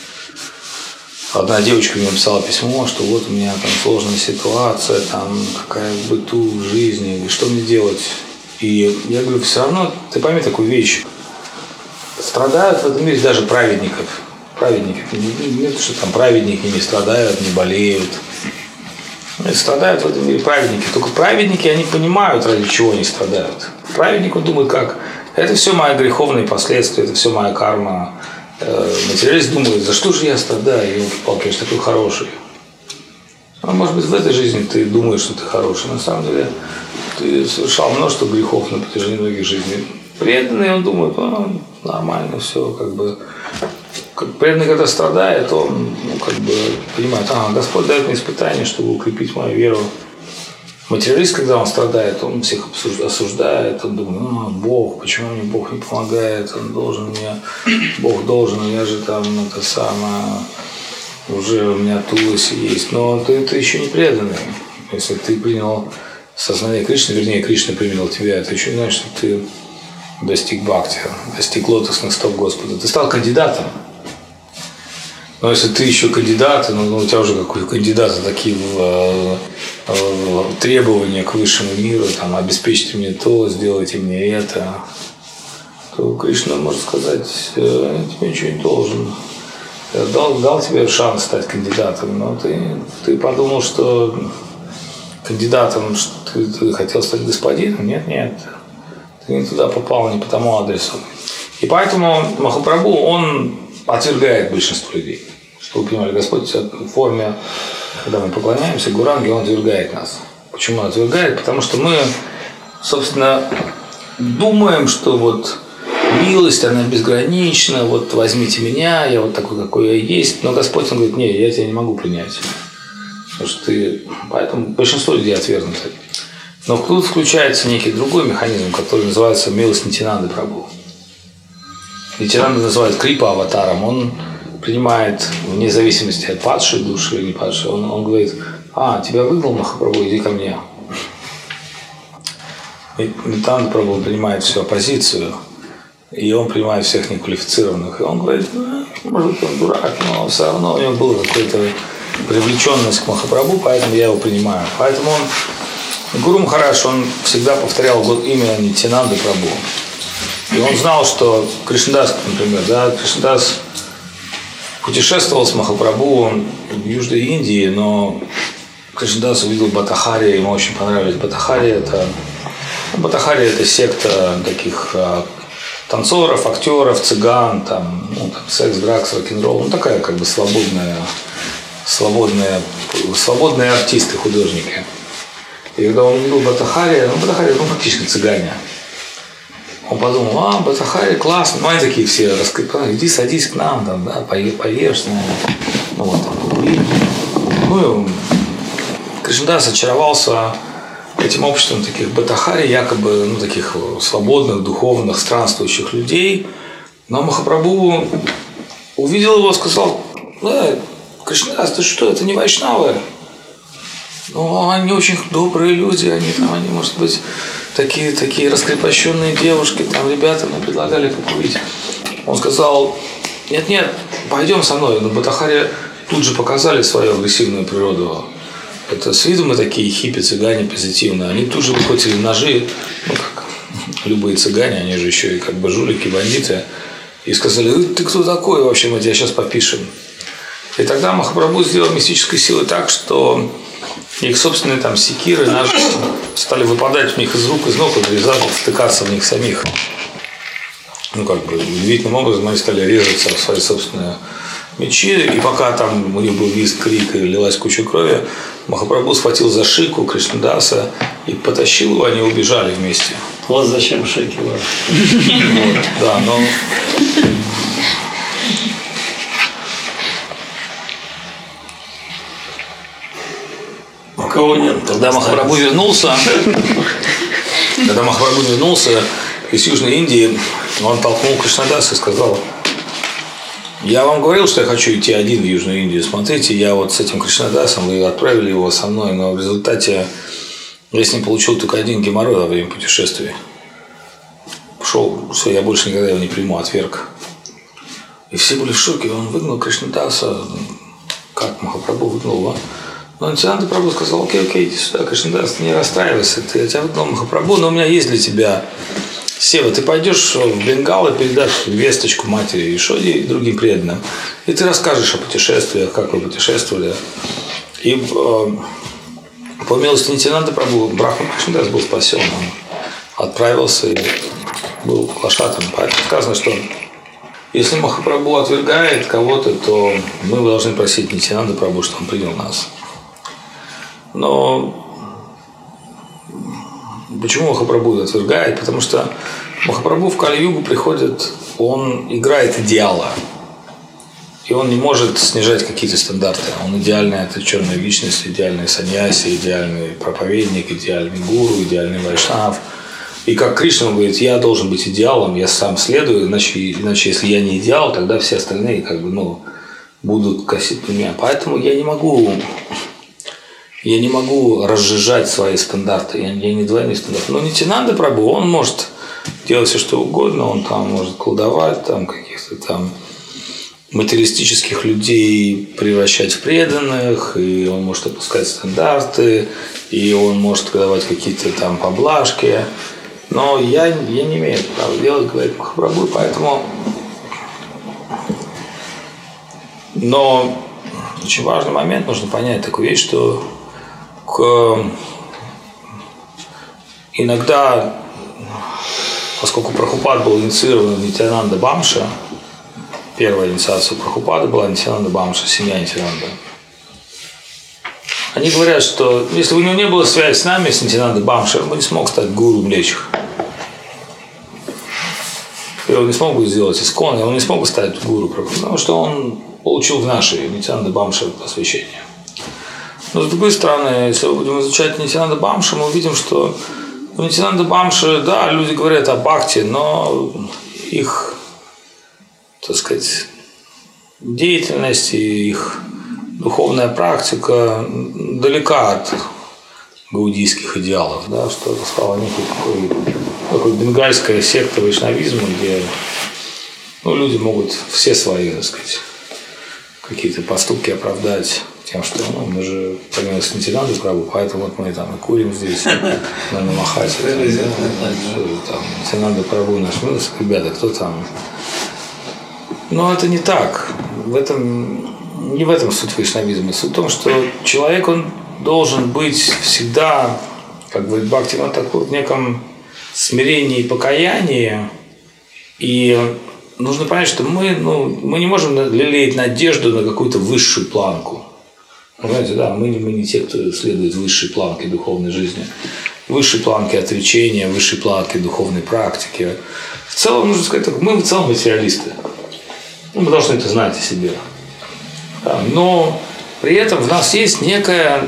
одна девочка мне написала письмо, что вот у меня там сложная ситуация, там какая в быту, в жизни, и что мне делать? И я говорю, все равно, ты пойми такую вещь, страдают в этом мире даже праведники. Нет, что там праведники не страдают, не болеют. Страдают в этом мире праведники. Только праведники, они понимают, ради чего они страдают. Праведник, он думает, как? Это все мои греховные последствия, это все моя карма. Материалист думает, за что же я страдаю, елки-палки, я же такой хороший. А может быть, в этой жизни ты думаешь, что ты хороший. На самом деле, ты совершал множество грехов на протяжении многих жизней. Преданный, он думает, нормально, все, как бы. Преданный, когда страдает, он понимает, Господь дает мне испытание, чтобы укрепить мою веру. Материалист, когда он страдает, он всех осуждает, он думает, Бог, почему мне Бог не помогает, Бог должен, я же там это самое, уже у меня Туласи есть. Но ты еще не преданный. Если ты принял сознание Кришны, вернее, Кришна принял тебя, это еще не значит, что ты достиг бхакти, достиг лотосных стоп Господа. Ты стал кандидатом. Но если ты еще кандидат, у тебя уже как у кандидата такие требования к высшему миру, там, обеспечьте мне то, сделайте мне это, то Кришна может сказать, я тебе ничего не должен. Я дал тебе шанс стать кандидатом, но ты подумал, что кандидатом ты хотел стать господином? Нет. Ты не туда попал, не по тому адресу. И поэтому Махапрабху, он отвергает большинство людей. Чтобы вы понимали, Господь в форме, когда мы поклоняемся Гуранге, он отвергает нас. Почему он отвергает? Потому что мы, собственно, думаем, что вот милость, она безгранична, вот возьмите меня, я вот такой, какой я есть. Но Господь, он говорит, нет, я тебя не могу принять. Потому что поэтому большинство людей отвергнуты. Но тут включается некий другой механизм, который называется милость Нитьянанды Прабху. Нитьянанда называют крипа аватаром. Он принимает, вне зависимости от падшей души или не падшей, он говорит, тебя выгнал Махапрабху, иди ко мне. Нитьянанда Прабху принимает всю оппозицию, и он принимает всех неквалифицированных. И он говорит, может быть, он дурак, но все равно у него была какая-то привлеченность к Махапрабху, поэтому я его принимаю. Поэтому Гуру Махарадж, он всегда повторял имя Нитьянанды Прабху. И он знал, что Кришнадас, например, Кришнадас путешествовал с Махапрабху в Южной Индии, но Кришнадас увидел Бхаттахари, ему очень понравились Бхаттахари. Это секта таких танцоров, актеров, цыган, там секс, дракс, рок-н-ролл. Такая как бы свободные артисты, художники. И когда он увидел Бхаттахари, Бхаттахари фактически цыгане. Он подумал, Бхаттахари классно. Они такие все раскрепленные, иди садись к нам, там, да, поешь с нами. Покури. Кришнадас очаровался этим обществом таких Бхаттахари, якобы таких свободных, духовных, странствующих людей. Но Махапрабху увидел его, сказал: Кришнадас, ты что, это не вайшнавы? Они очень добрые люди, они, может быть, такие раскрепощенные девушки, там ребята мне предлагали покурить. Он сказал: нет, пойдем со мной. Но Бхаттахари тут же показали свою агрессивную природу. Это с виду мы такие хиппи, цыгане позитивные. Они тут же выхватили ножи, как любые цыгане, они же еще и как бы жулики, бандиты. И сказали: ты кто такой вообще, мы тебя сейчас попишем. И тогда Махапрабху сделал мистической силой так, что их собственные там секиры, ножи стали выпадать у них из рук, из ног, отрезаться, втыкаться в них самих. Удивительным образом они стали резаться в свои собственные мечи. И пока там у них был визг, крик и лилась куча крови, Махапрабху схватил за шику Кришнадаса и потащил его, они убежали вместе. Вот зачем шейки важны. Да, но... У кого нет? Когда Махапрабху вернулся из Южной Индии, он толкнул Кришнадаса и сказал: я вам говорил, что я хочу идти один в Южную Индию. Смотрите, я с этим Кришнадасом, вы отправили его со мной, но в результате я с ним получил только один геморрой во время путешествия. Пошел, что я больше никогда его не приму, отверг. И все были в шоке. Он выгнал Кришнадаса. Как Махапрабху выгнал его? Но Нитьянанда Прабху сказал: окей, иди сюда, Кришнадас, не расстраивайся. Я тебя выгнал, Махапрабху, но у меня есть для тебя Сева, ты пойдешь в Бенгал и передашь весточку матери Ишоде и другим преданным. И ты расскажешь о путешествиях, как вы путешествовали. И по милости Нитьянанды Прабху Брахма Кришнадас был спасен. Он отправился и был глашатом. Поэтому сказано, что если Махапрабху отвергает кого-то, то мы должны просить Нитьянанды Прабху, что он принял нас. Но почему Махапрабху отвергает? Потому что Махапрабху в Кали-югу приходит, он играет идеала. И он не может снижать какие-то стандарты. Он идеальная отреченная личность, идеальный саньяси, идеальный проповедник, идеальный гуру, идеальный вайшнав. И как Кришна говорит: я должен быть идеалом, я сам следую, иначе если я не идеал, тогда все остальные будут косить на меня. Поэтому я не могу разжижать свои стандарты, я не двойные стандарты. Но Нитьянанда Прабху, он может делать все, что угодно, он там может колдовать, там каких-то там материалистических людей превращать в преданных, и он может опускать стандарты, и он может давать какие-то там поблажки. Но я не имею права делать, говорит Махапрабху, поэтому... Но очень важный момент, нужно понять такую вещь, что иногда, поскольку Прабхупад был инициирован в Нитьянанда Бамша, первая инициация Прабхупады была Нитьянанда Бамша, семья Нитьянанда. Они говорят, что если бы у него не было связи с нами, с Нитьянанда Бамша, он бы не смог стать гуру млечих. И он не смог бы сделать искон, он не смог бы стать гуру, потому что он получил в нашей Нитьянанда Бамша посвящение. Но с другой стороны, если мы будем изучать Нитьянанда Бамша, мы увидим, что у Нитьянанда Бамша, да, люди говорят о бхакти, но их, так сказать, деятельность и их духовная практика далека от гаудийских идеалов, да, что это стало некой такой бенгальская секта вайшнавизма, где люди могут все свои, так сказать, какие-то поступки оправдать тем, что мы же помимо Нитьянанды Прабху, поэтому мы там и курим здесь, на Махате, там Нитьянанда Прабху наш милость, ребята, кто там? Но это не так. Не в этом суть вайшнавизма. Суть в том, что человек, он должен быть всегда, как говорит Бхактивinoda Тхакур, в неком смирении и покаянии. И нужно понять, что мы не можем лелеять надежду на какую-то высшую планку. Вы знаете, да, мы не те, кто следует высшей планке духовной жизни, высшей планке отречения, высшей планке духовной практики. В целом, нужно сказать, мы в целом материалисты. Мы должны это знать о себе. Да, но при этом в нас есть некая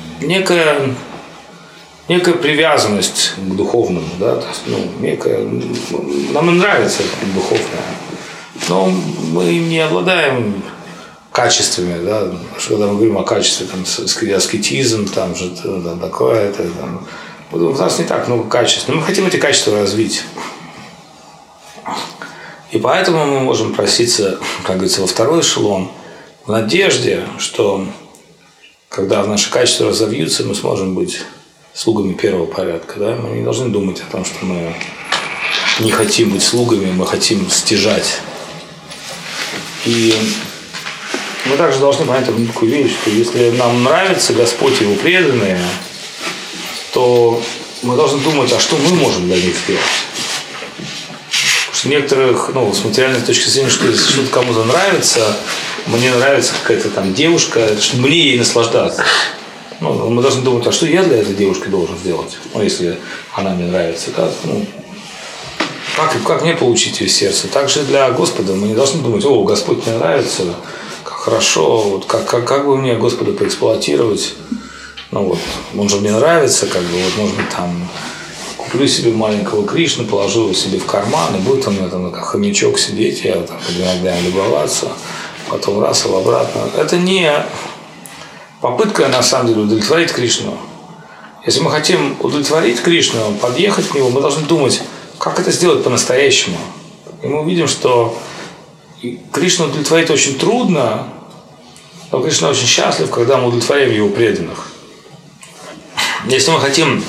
привязанность к духовному. Да? То есть, нам нравится духовное, но мы не обладаем качествами, да, когда мы говорим о качестве, там, аскетизм, там же такое, в нас не так много качеств, но мы хотим эти качества развить. И поэтому мы можем проситься, как говорится, во второй эшелон, в надежде, что когда наши качества разовьются, мы сможем быть слугами первого порядка. Да? Мы не должны думать о том, что мы не хотим быть слугами, мы хотим стяжать. И мы также должны понять такую вещь, что если нам нравится Господь и Его преданные, то мы должны думать, а что мы можем для них сделать. Потому что некоторых, с материальной точки зрения, что если что-то кому-то нравится, мне нравится какая-то там девушка, мне ей наслаждаться. Мы должны думать, а что я для этой девушки должен сделать, если она мне нравится. Да? Как мне получить ее сердце? Также для Господа мы не должны думать, Господь мне нравится, как хорошо, как бы мне Господа поэксплуатировать. Он же мне нравится, может быть, там, куплю себе маленького Кришну, положу его себе в карман, и будет он у меня там как хомячок сидеть, я там иногда любоваться, потом раз его обратно. Это не попытка, на самом деле, удовлетворить Кришну. Если мы хотим удовлетворить Кришну, подъехать к нему, мы должны думать, как это сделать по-настоящему. И мы увидим, что Кришну удовлетворить очень трудно, но Кришна очень счастлив, когда мы удовлетворяем его преданных. Если мы хотим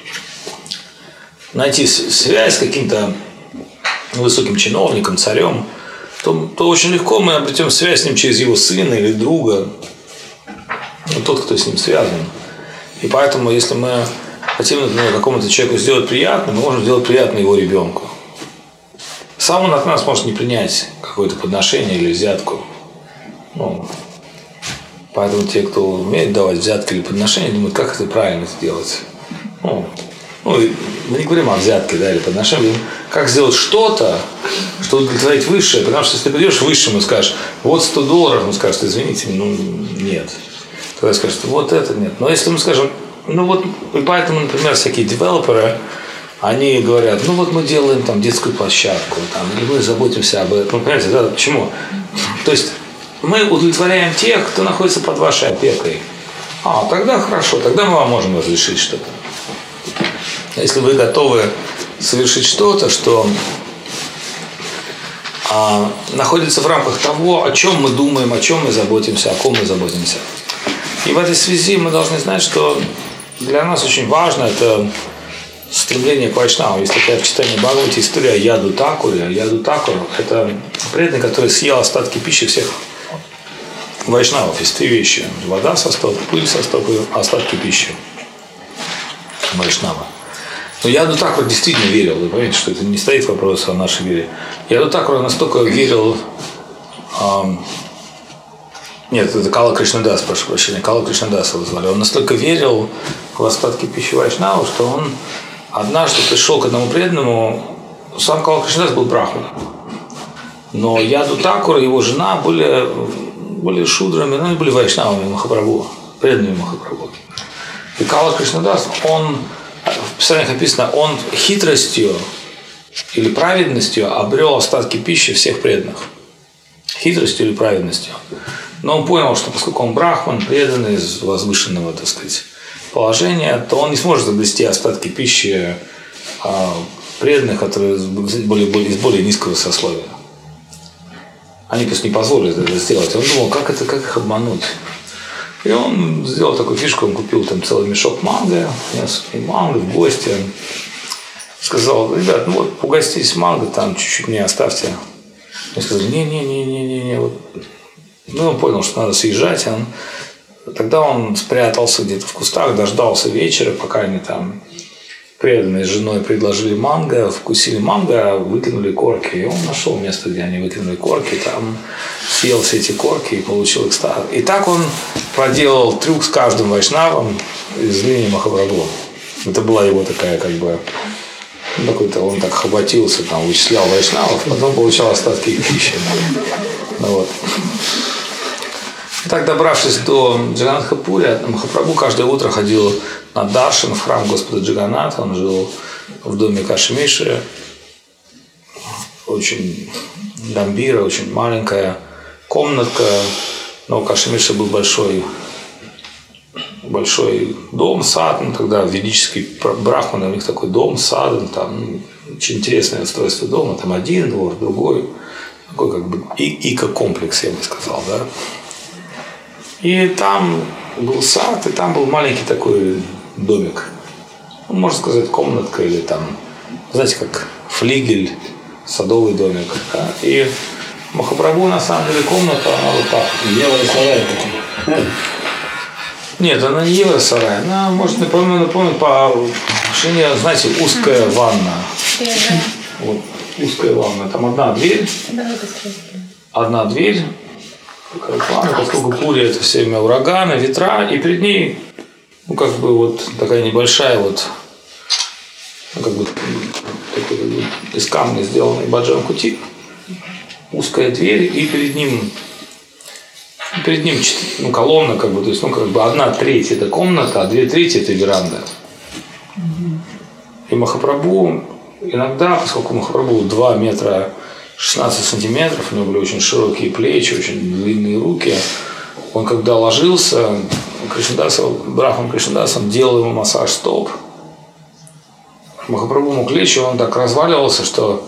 найти связь с каким-то высоким чиновником, царем, то очень легко мы обретем связь с ним через его сына или друга, тот, кто с ним связан. И поэтому, если мы хотим, например, какому-то человеку сделать приятно, мы можем сделать приятно его ребенку. Сам он от нас может не принять какое-то подношение или взятку. Поэтому те, кто умеет давать взятки или подношения, думают, как это правильно сделать. Мы не говорим о взятке, да, или подношении, как сделать что-то, что удовлетворить высшее. Потому что если ты придешь к высшему и скажешь, вот $100, он скажет, извините, нет. Тогда скажет, вот это нет. Но если мы скажем, и поэтому, например, всякие девелоперы, они говорят, мы делаем там детскую площадку, или мы заботимся об этом. Понимаете, да, почему? То есть мы удовлетворяем тех, кто находится под вашей опекой. Тогда хорошо, тогда мы вам можем разрешить что-то. Если вы готовы совершить что-то, что находится в рамках того, о чем мы думаем, о чем мы заботимся, о ком мы заботимся. И в этой связи мы должны знать, что для нас очень важно это стремление к вайшнаву. Есть такая в читании Бхагавати история о Яду Такуре. Яду Такур – это преданный, который съел остатки пищи всех вайшнавов. Есть три вещи: вода со стоп, пыль со стоп и остатки пищи вайшнава. Но Яду Такур действительно верил. Вы понимаете, что это не стоит вопрос о нашей вере. Яду Такур настолько верил. Нет, это Кала Кришнадас, прошу прощения. Кала Кришнадаса его звали. Он настолько верил в остатки пищи вайшнава, что он однажды пришел к одному преданному. Сам Кала Кришнадас был брахманом. Но Яду Такур и его жена были шудрами, но они были вайшнавами Махапрабху, преданными Махапрабху. И Кала Кришнадас, в Писаниях написано, он хитростью или праведностью обрел остатки пищи всех преданных. Хитростью или праведностью. Но он понял, что поскольку он брахман, преданный из возвышенного, положения, то он не сможет обрести остатки пищи преданных, которые из более низкого сословия. Они просто не позволили это сделать. Он думал, как их обмануть. И он сделал такую фишку, он купил там целый мешок манго, несколько манго в гости. Сказал, ребят, угоститесь манго, там чуть-чуть мне оставьте. Они сказали, не. Он понял, что надо съезжать. Он Тогда он спрятался где-то в кустах, дождался вечера, пока они там преданные с женой предложили манго, вкусили манго, выкинули корки. И он нашел место, где они выкинули корки, там съел все эти корки и получил экстаз. И так он проделал трюк с каждым вайшнавом из линии Махапрабху. Это была его такая как бы... Какой-то он так хватился, там, вычислял вайшнавов, потом получал остатки их пищи. Вот. Так, добравшись до Джаганнатха-Пури, Махапрабху каждое утро ходил на даршан в храм Господа Джаганнатха. Он жил в доме Каши-Миши. Очень гамбира, очень маленькая комнатка. Но у Каши-Миши был большой дом, сад. Ну, тогда ведический брахман, у них такой дом, сад. Там очень интересное устройство дома. Там один двор, другой. Такой как бы ика-комплекс, я бы сказал, да. И там был сад, и там был маленький такой домик. Ну, можно сказать, комнатка или там, знаете, как флигель, садовый домик. Да? И Махапрабху, на самом деле, комната, она вот так. Евросарай. Нет, она не евросарай. Она, может, напомнить по ширине, знаете, узкая ванна. Вот, узкая ванна. Там одна дверь. Поскольку Пури это все время ураганы, ветра, и перед ней, ну, как бы вот такая небольшая вот, ну, как бы такой, из камня сделанный баджан кути, узкая дверь, и перед ним ну, колонна, как бы, то есть, ну, как бы 1/3 это комната, а 2/3 это веранда. И Махапрабху иногда, поскольку Махапрабху 2 метра 16 сантиметров, у него были очень широкие плечи, очень длинные руки. Он когда ложился, Брахман Кришнадас делал ему массаж стоп. Махапрабху мог лечь, и он так разваливался, что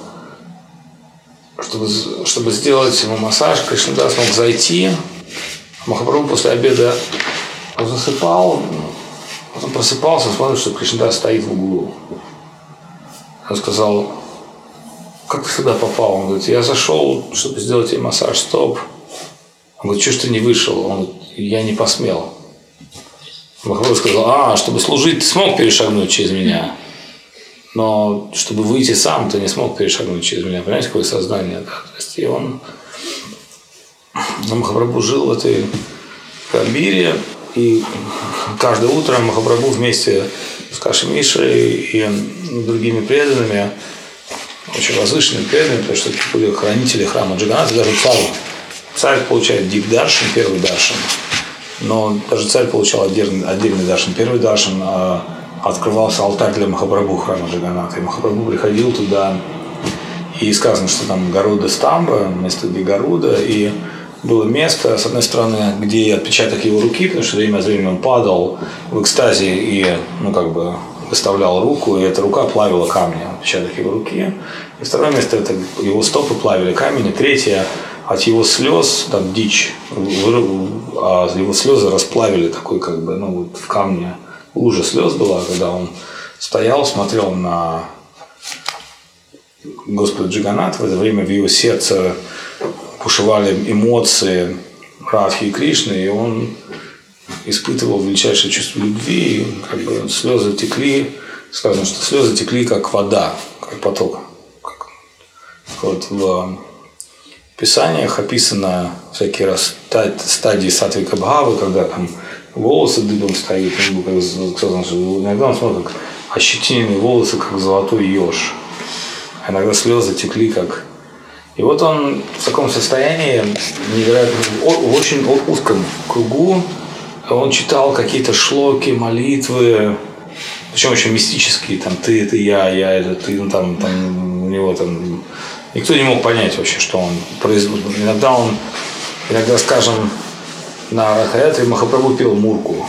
чтобы сделать ему массаж, Кришнадас мог зайти. Махапрабху после обеда засыпал, потом просыпался, смотрит, что Кришнадас стоит в углу. Он сказал: как ты сюда попал? Он говорит: я зашел, чтобы сделать ей массаж стоп. Он говорит: что ж ты не вышел? Он говорит: я не посмел. Махапрабху сказал: чтобы служить, ты смог перешагнуть через меня. Но чтобы выйти сам, ты не смог перешагнуть через меня. Понимаете, какое сознание? Да? То есть, и он... Махапрабху жил в этой гамбире, и каждое утро Махапрабху вместе с Каши-Мишей и другими преданными, очень возвышенными преданными, потому что это были хранители храма Джаганнатха, даже царь получает дик-даршан, первый даршан, но даже царь получал отдельный даршан. Первый даршан открывался алтарь для Махапрабху храма Джаганнатха, и Махапрабху приходил туда, и сказано, что там Гаруда Стамба, место где Гаруда, и было место, с одной стороны, где отпечаток его руки, потому что время от времени он падал в экстазе и, ну, как бы выставлял руку, и эта рука плавила камни, отпечаток его руки. И второе место, это его стопы плавили камень, и третье, от его слез, там дичь, а его слезы расплавили такой, как бы, ну, вот в камне лужа слез была, когда он стоял, смотрел на Господа Джаганнатха, в это время в его сердце бушевали эмоции Радхи и Кришны, и он испытывал величайшее чувство любви, и как бы слезы текли, сказано, что слезы текли как вода, как поток. Вот в Писаниях описано всякие раз стадии сатвика бхавы, когда там волосы дыбом стоят, сказано, что иногда он смотрит, как ощетиненные волосы, как золотой еж. А иногда слезы текли как... И вот он в таком состоянии, невероятно, в очень узком кругу, он читал какие-то шлоки, молитвы, причем очень мистические, там ты, это я, это ты, ну, там у него там... Никто не мог понять вообще, что он производит. Иногда, скажем, на Радхаятре Махапрабху пел мурку.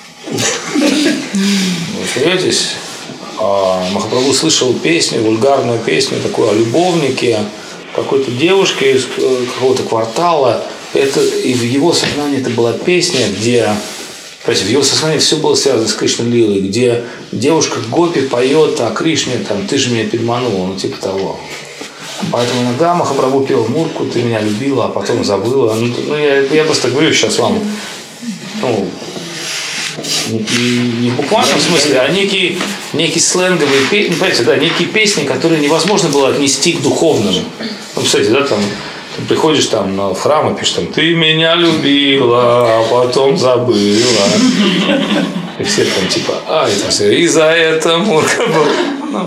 Вы смеетесь? Махапрабху слышал песню, вульгарную песню такую о любовнике, какой-то девушке из какого-то квартала. И в его сознании это была песня, где, в его сознании все было связано с Кришна-лилой, где девушка Гопи поет о Кришне, там, ты же меня переманул, ну типа того. Поэтому иногда Махапрабху пел мурку, ты меня любила, а потом забыла. Ну, я просто говорю сейчас вам ну, не в буквальном смысле, а некие сленговые песни, понимаете, да, некие песни, которые невозможно было отнести к духовным. Ну, кстати, да, там ты приходишь там в храм и пишешь там: «Ты меня любила, а потом забыла». И все там типа: это все, и за это Мурка был. Ну,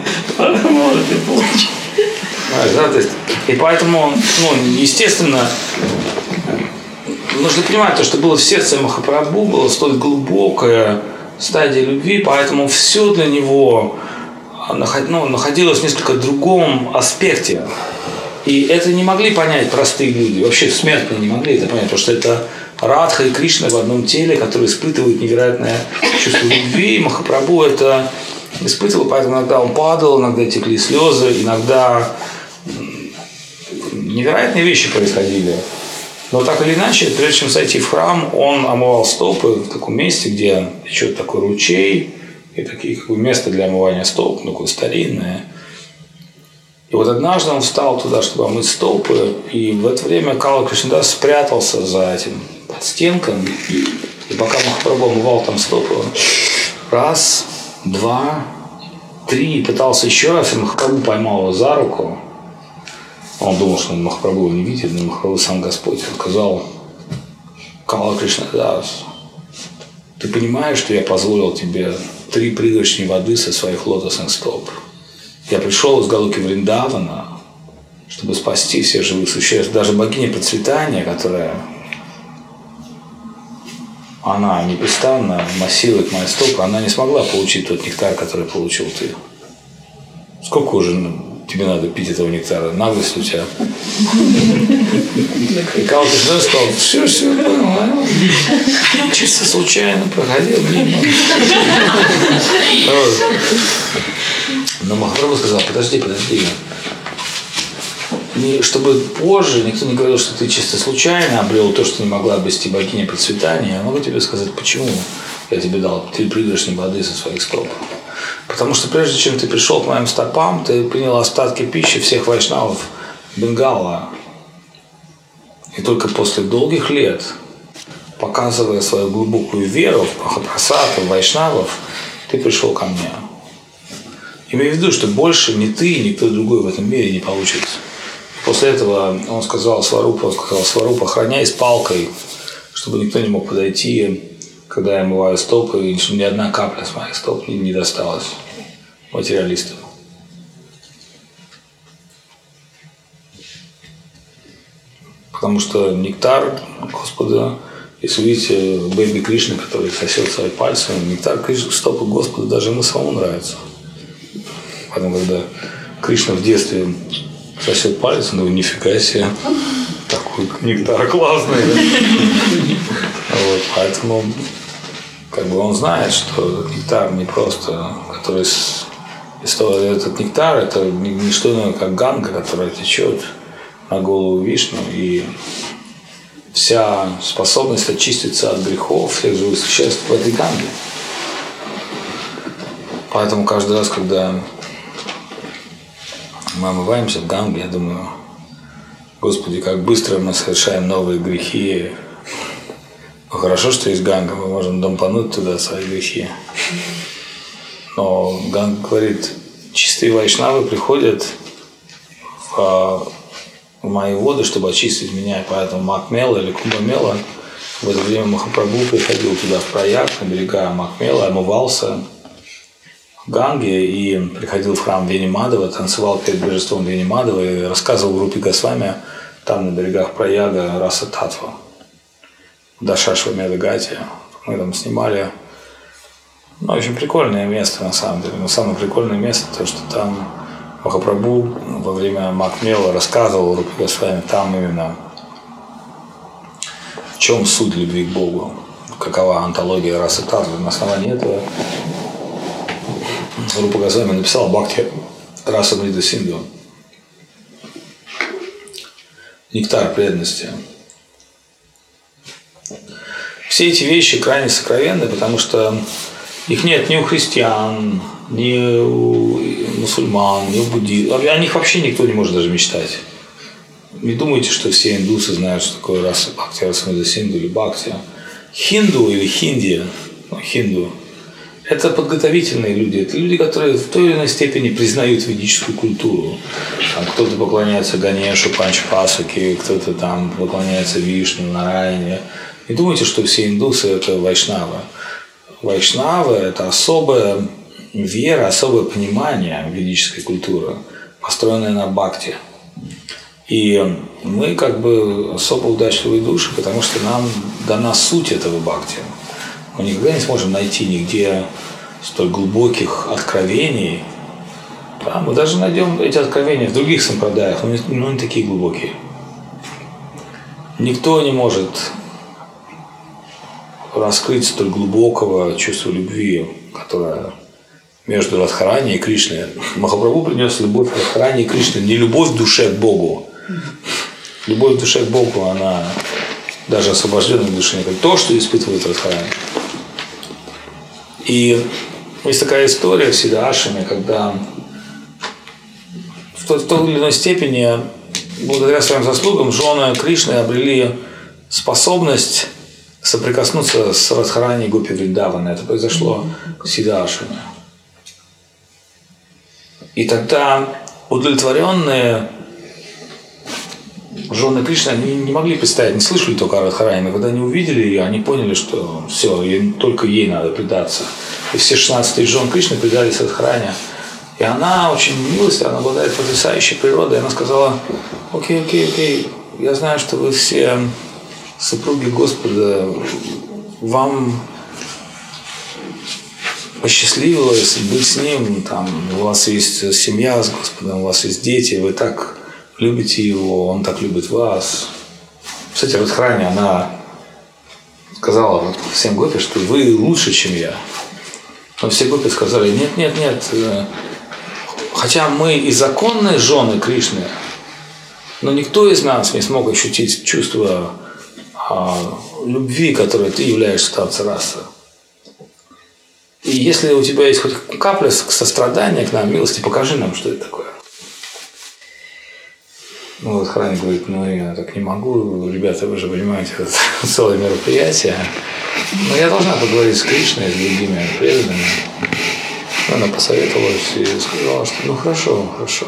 да, то есть, и поэтому, ну, естественно, нужно понимать, то, что было в сердце Махапрабху, была столь глубокая стадия любви, поэтому все для него находилось в несколько другом аспекте. И это не могли понять простые люди, вообще смертные не могли это понять, потому что это Радха и Кришна в одном теле, которые испытывают невероятное чувство любви, и Махапрабху это испытывал, поэтому иногда он падал, иногда текли слезы, иногда невероятные вещи происходили. Но так или иначе, прежде чем зайти в храм, он омывал стопы в таком месте, где течет такой ручей, и такие, как бы, место для омывания стоп, такое старинное. И вот однажды он встал туда, чтобы омыть стопы, и в это время Кала Кришнадас спрятался за этим подстенком, и пока Махапрабху омывал там стопы, он раз, два, три, пытался еще раз, и Махапрабху поймал его за руку. Он думал, что Махапрабху не видит, но Махапрабху сам Господь. Он сказал: «Кала Кришнадас, ты понимаешь, что я позволил тебе 3 пригоршни воды со своих лотосных стоп? Я пришел из Галоки Вриндавана, чтобы спасти всех живых существ. Даже богиня процветания, которая, она непрестанно массирует мои стопы, она не смогла получить тот нектар, который получил ты. Сколько уже тебе надо пить этого нектара? Наглость у тебя». И Кала Кришнадас сказал: все, понял. Чисто случайно проходил мимо. Но Махапрабху сказал: подожди. Чтобы позже никто не говорил, что ты чисто случайно обрел то, что не могла обрести богиня процветания, я могу тебе сказать, почему я тебе дал 3 пригоршни воды со своих стоп. Потому что прежде чем ты пришел к моим стопам, ты принял остатки пищи всех вайшнавов Бенгала. И только после долгих лет, показывая свою глубокую веру в Махапрасад, в вайшнавов, ты пришел ко мне. Имею в виду, что больше ни ты, ни никто другой в этом мире не получится. После этого он сказал Сварупу: охраняй с палкой, чтобы никто не мог подойти, когда я омываю стопы, и чтобы ни одна капля с моих стоп не досталась материалистам. Потому что нектар Господа, если видите бэйби Кришны, который сосет свои пальцы, нектар стопы Господа даже ему самому нравится. Поэтому, когда Кришна в детстве сосет палец, он говорит: нифига себе, такой нектар классный. Вот, поэтому как бы он знает, что этот нектар не просто, который этот нектар, это не что иное, как ганга, которая течет на голову Вишну, и вся способность очиститься от грехов всех живых существ в этой ганге. Поэтому каждый раз, когда мы омываемся в ганге, я думаю: Господи, как быстро мы совершаем новые грехи. Ну, хорошо, что есть ганга, мы можем домпануть туда свои грехи. Но ганга говорит: чистые вайшнавы приходят в мои воды, чтобы очистить меня. И поэтому Макмела или Кумбамела, в это время Махапрабху приходил туда в Праяг, на берега Макмела, омывался в Ганге и приходил в храм Вени-Мадава, танцевал перед божеством Вени-Мадава и рассказывал Рупи Госвами там на берегах Праяга Раса Татва. Дашашвамеда Гати. Мы там снимали. Ну, очень прикольное место, на самом деле. Но самое прикольное место, то, что там Махапрабху во время Макмела рассказывал Рупи Госвами там именно в чем суть любви к Богу, какова антология Расы Татвы. На основании этого Рупа Госвами написал Бхакти Расамрита Синдху. Нектар преданности. Все эти вещи крайне сокровенны, потому что их нет ни у христиан, ни у мусульман, ни у буддистов. О них вообще никто не может даже мечтать. Не думайте, что все индусы знают, что такое раса Бхакти Расамрита Синдху или Бхакти. хинду или хинди, хинду, это подготовительные люди, это люди, которые в той или иной степени признают ведическую культуру. Там кто-то поклоняется Ганешу, Панчапасаке, кто-то там поклоняется Вишну, Нараяне. Не думайте, что все индусы – это вайшнавы. Вайшнавы – это особая вера, особое понимание ведической культуры, построенное на бхакти. И мы как бы особо удачливые души, потому что нам дана суть этого бхакти. Мы никогда не сможем найти нигде столь глубоких откровений. Да, мы даже найдем эти откровения в других сампрадаях, но не такие глубокие. Никто не может раскрыть столь глубокого чувства любви, которое между Радхарани и Кришной. Махапрабху принес любовь Радхарани и Кришны, не любовь в душе к Богу. Любовь в душе к Богу, она даже освобожденной души, то, что испытывает Радхарани. И есть такая история в Сиддхашаме, когда в той или иной степени, благодаря своим заслугам, жены Кришны обрели способность соприкоснуться с Радхарани и Гопи Вриндавана. Это произошло в Сиддхашаме. И тогда удовлетворенные жены Кришны, они не могли представить, не слышали только о Радхарани, но когда они увидели ее, они поняли, что все, только ей надо предаться. И все 16 тысяч жен Кришны предались Радхарани. И она очень милостивая, она обладает потрясающей природой. Она сказала: окей, я знаю, что вы все супруги Господа, вам посчастливилось быть с Ним, там, у вас есть семья с Господом, у вас есть дети, вы так любите Его, Он так любит вас. Кстати, Радхарани, она сказала всем гопи, что вы лучше, чем я. Но все гопи сказали: нет. Хотя мы и законные жены Кришны, но никто из нас не смог ощутить чувство любви, которой ты являешься Танцараса. И если у тебя есть хоть капля сострадания к нам, милости, покажи нам, что это такое. Ну вот Радхарани говорит: я так не могу, ребята, вы же понимаете, это целое мероприятие. Но я должна поговорить с Кришной, с другими преданными. Она посоветовалась и сказала, что хорошо.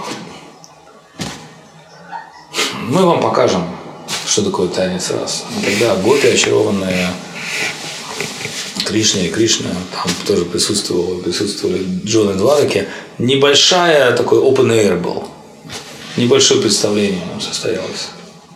Мы вам покажем, что такое танец рас. И тогда гопи, очарованные Кришной и Кришна, там тоже присутствовали Джон и Двараки. Небольшая такой open air был. Небольшое представление нам состоялось.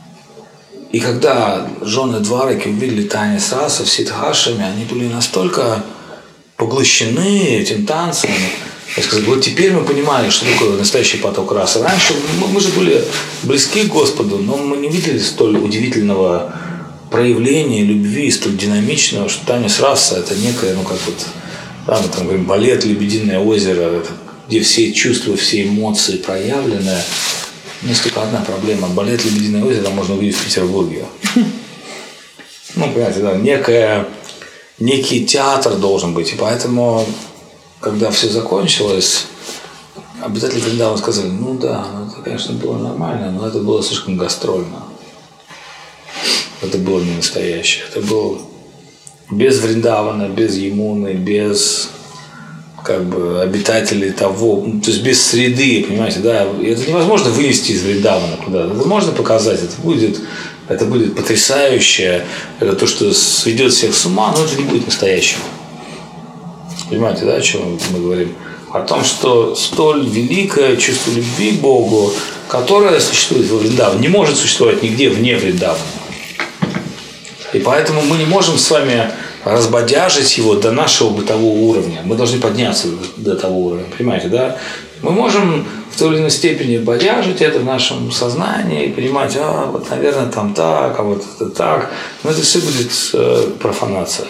И когда жены Двараки увидели танец раса в Сиддхашаме, они были настолько поглощены этим танцем. Я сказал: вот теперь мы понимали, что такое настоящий поток расы. Раньше мы же были близки к Господу, но мы не видели столь удивительного проявления любви, столь динамичного, что танец раса – это некое, мы там говорим, балет «Лебединое озеро», где все чувства, все эмоции проявлены. Есть только одна проблема. Балет «Лебединое озеро» можно увидеть в Петербурге. Понимаете, да, некий театр должен быть. И поэтому, когда все закончилось, обитатели Вриндавана сказали: это, конечно, было нормально, но это было слишком гастрольно. Это было не настоящее. Это было без Вриндавана, без Ямуны, без обитателей того, то есть без среды, понимаете, да. И это невозможно вывести из Вриндавана куда-то. Это можно показать, это будет потрясающе, это то, что сведет всех с ума, но это не будет настоящим. Понимаете, да, о чем мы говорим? О том, что столь великое чувство любви к Богу, которое существует во Вриндаване, не может существовать нигде вне Вриндавана. И поэтому мы не можем с вами разбодяжить его до нашего бытового уровня. Мы должны подняться до того уровня, понимаете, да? Мы можем в той или иной степени бодяжить это в нашем сознании и понимать: наверное, там так, а вот это так. Но это все будет профанация.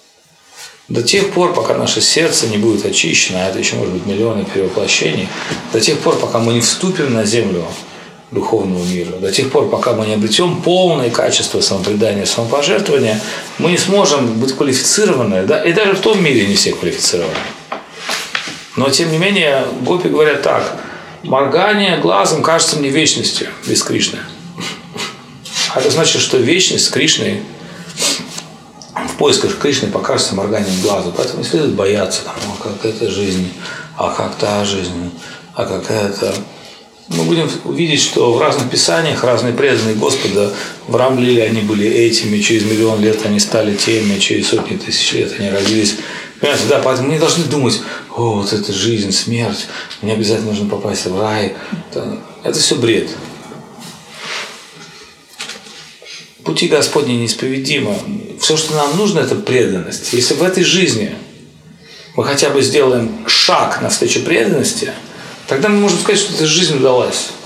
До тех пор, пока наше сердце не будет очищено, а это еще может быть миллионы перевоплощений, до тех пор, пока мы не вступим на землю духовного мира, до тех пор, пока мы не обретем полное качество самопредания, самопожертвования, мы не сможем быть квалифицированы, да? И даже в том мире не все квалифицированы. Но, тем не менее, гопи говорят так: моргание глазом кажется мне вечностью без Кришны. А это значит, что вечность с Кришной поисках Кришны покажется морганием глаза. Поэтому не следует бояться, там, как эта жизнь, а как та жизнь, а какая-то. Мы будем видеть, что в разных писаниях разные преданные Господа в Рамлиле они были этими, через миллион лет они стали теми, через сотни тысяч лет они родились. Понимаете, да, поэтому мы не должны думать, вот это жизнь, смерть, мне обязательно нужно попасть в рай. Это все бред. Пути Господни неисповедимы. Все, что нам нужно, это преданность. Если в этой жизни мы хотя бы сделаем шаг навстречу преданности, тогда мы можем сказать, что эта жизнь удалась.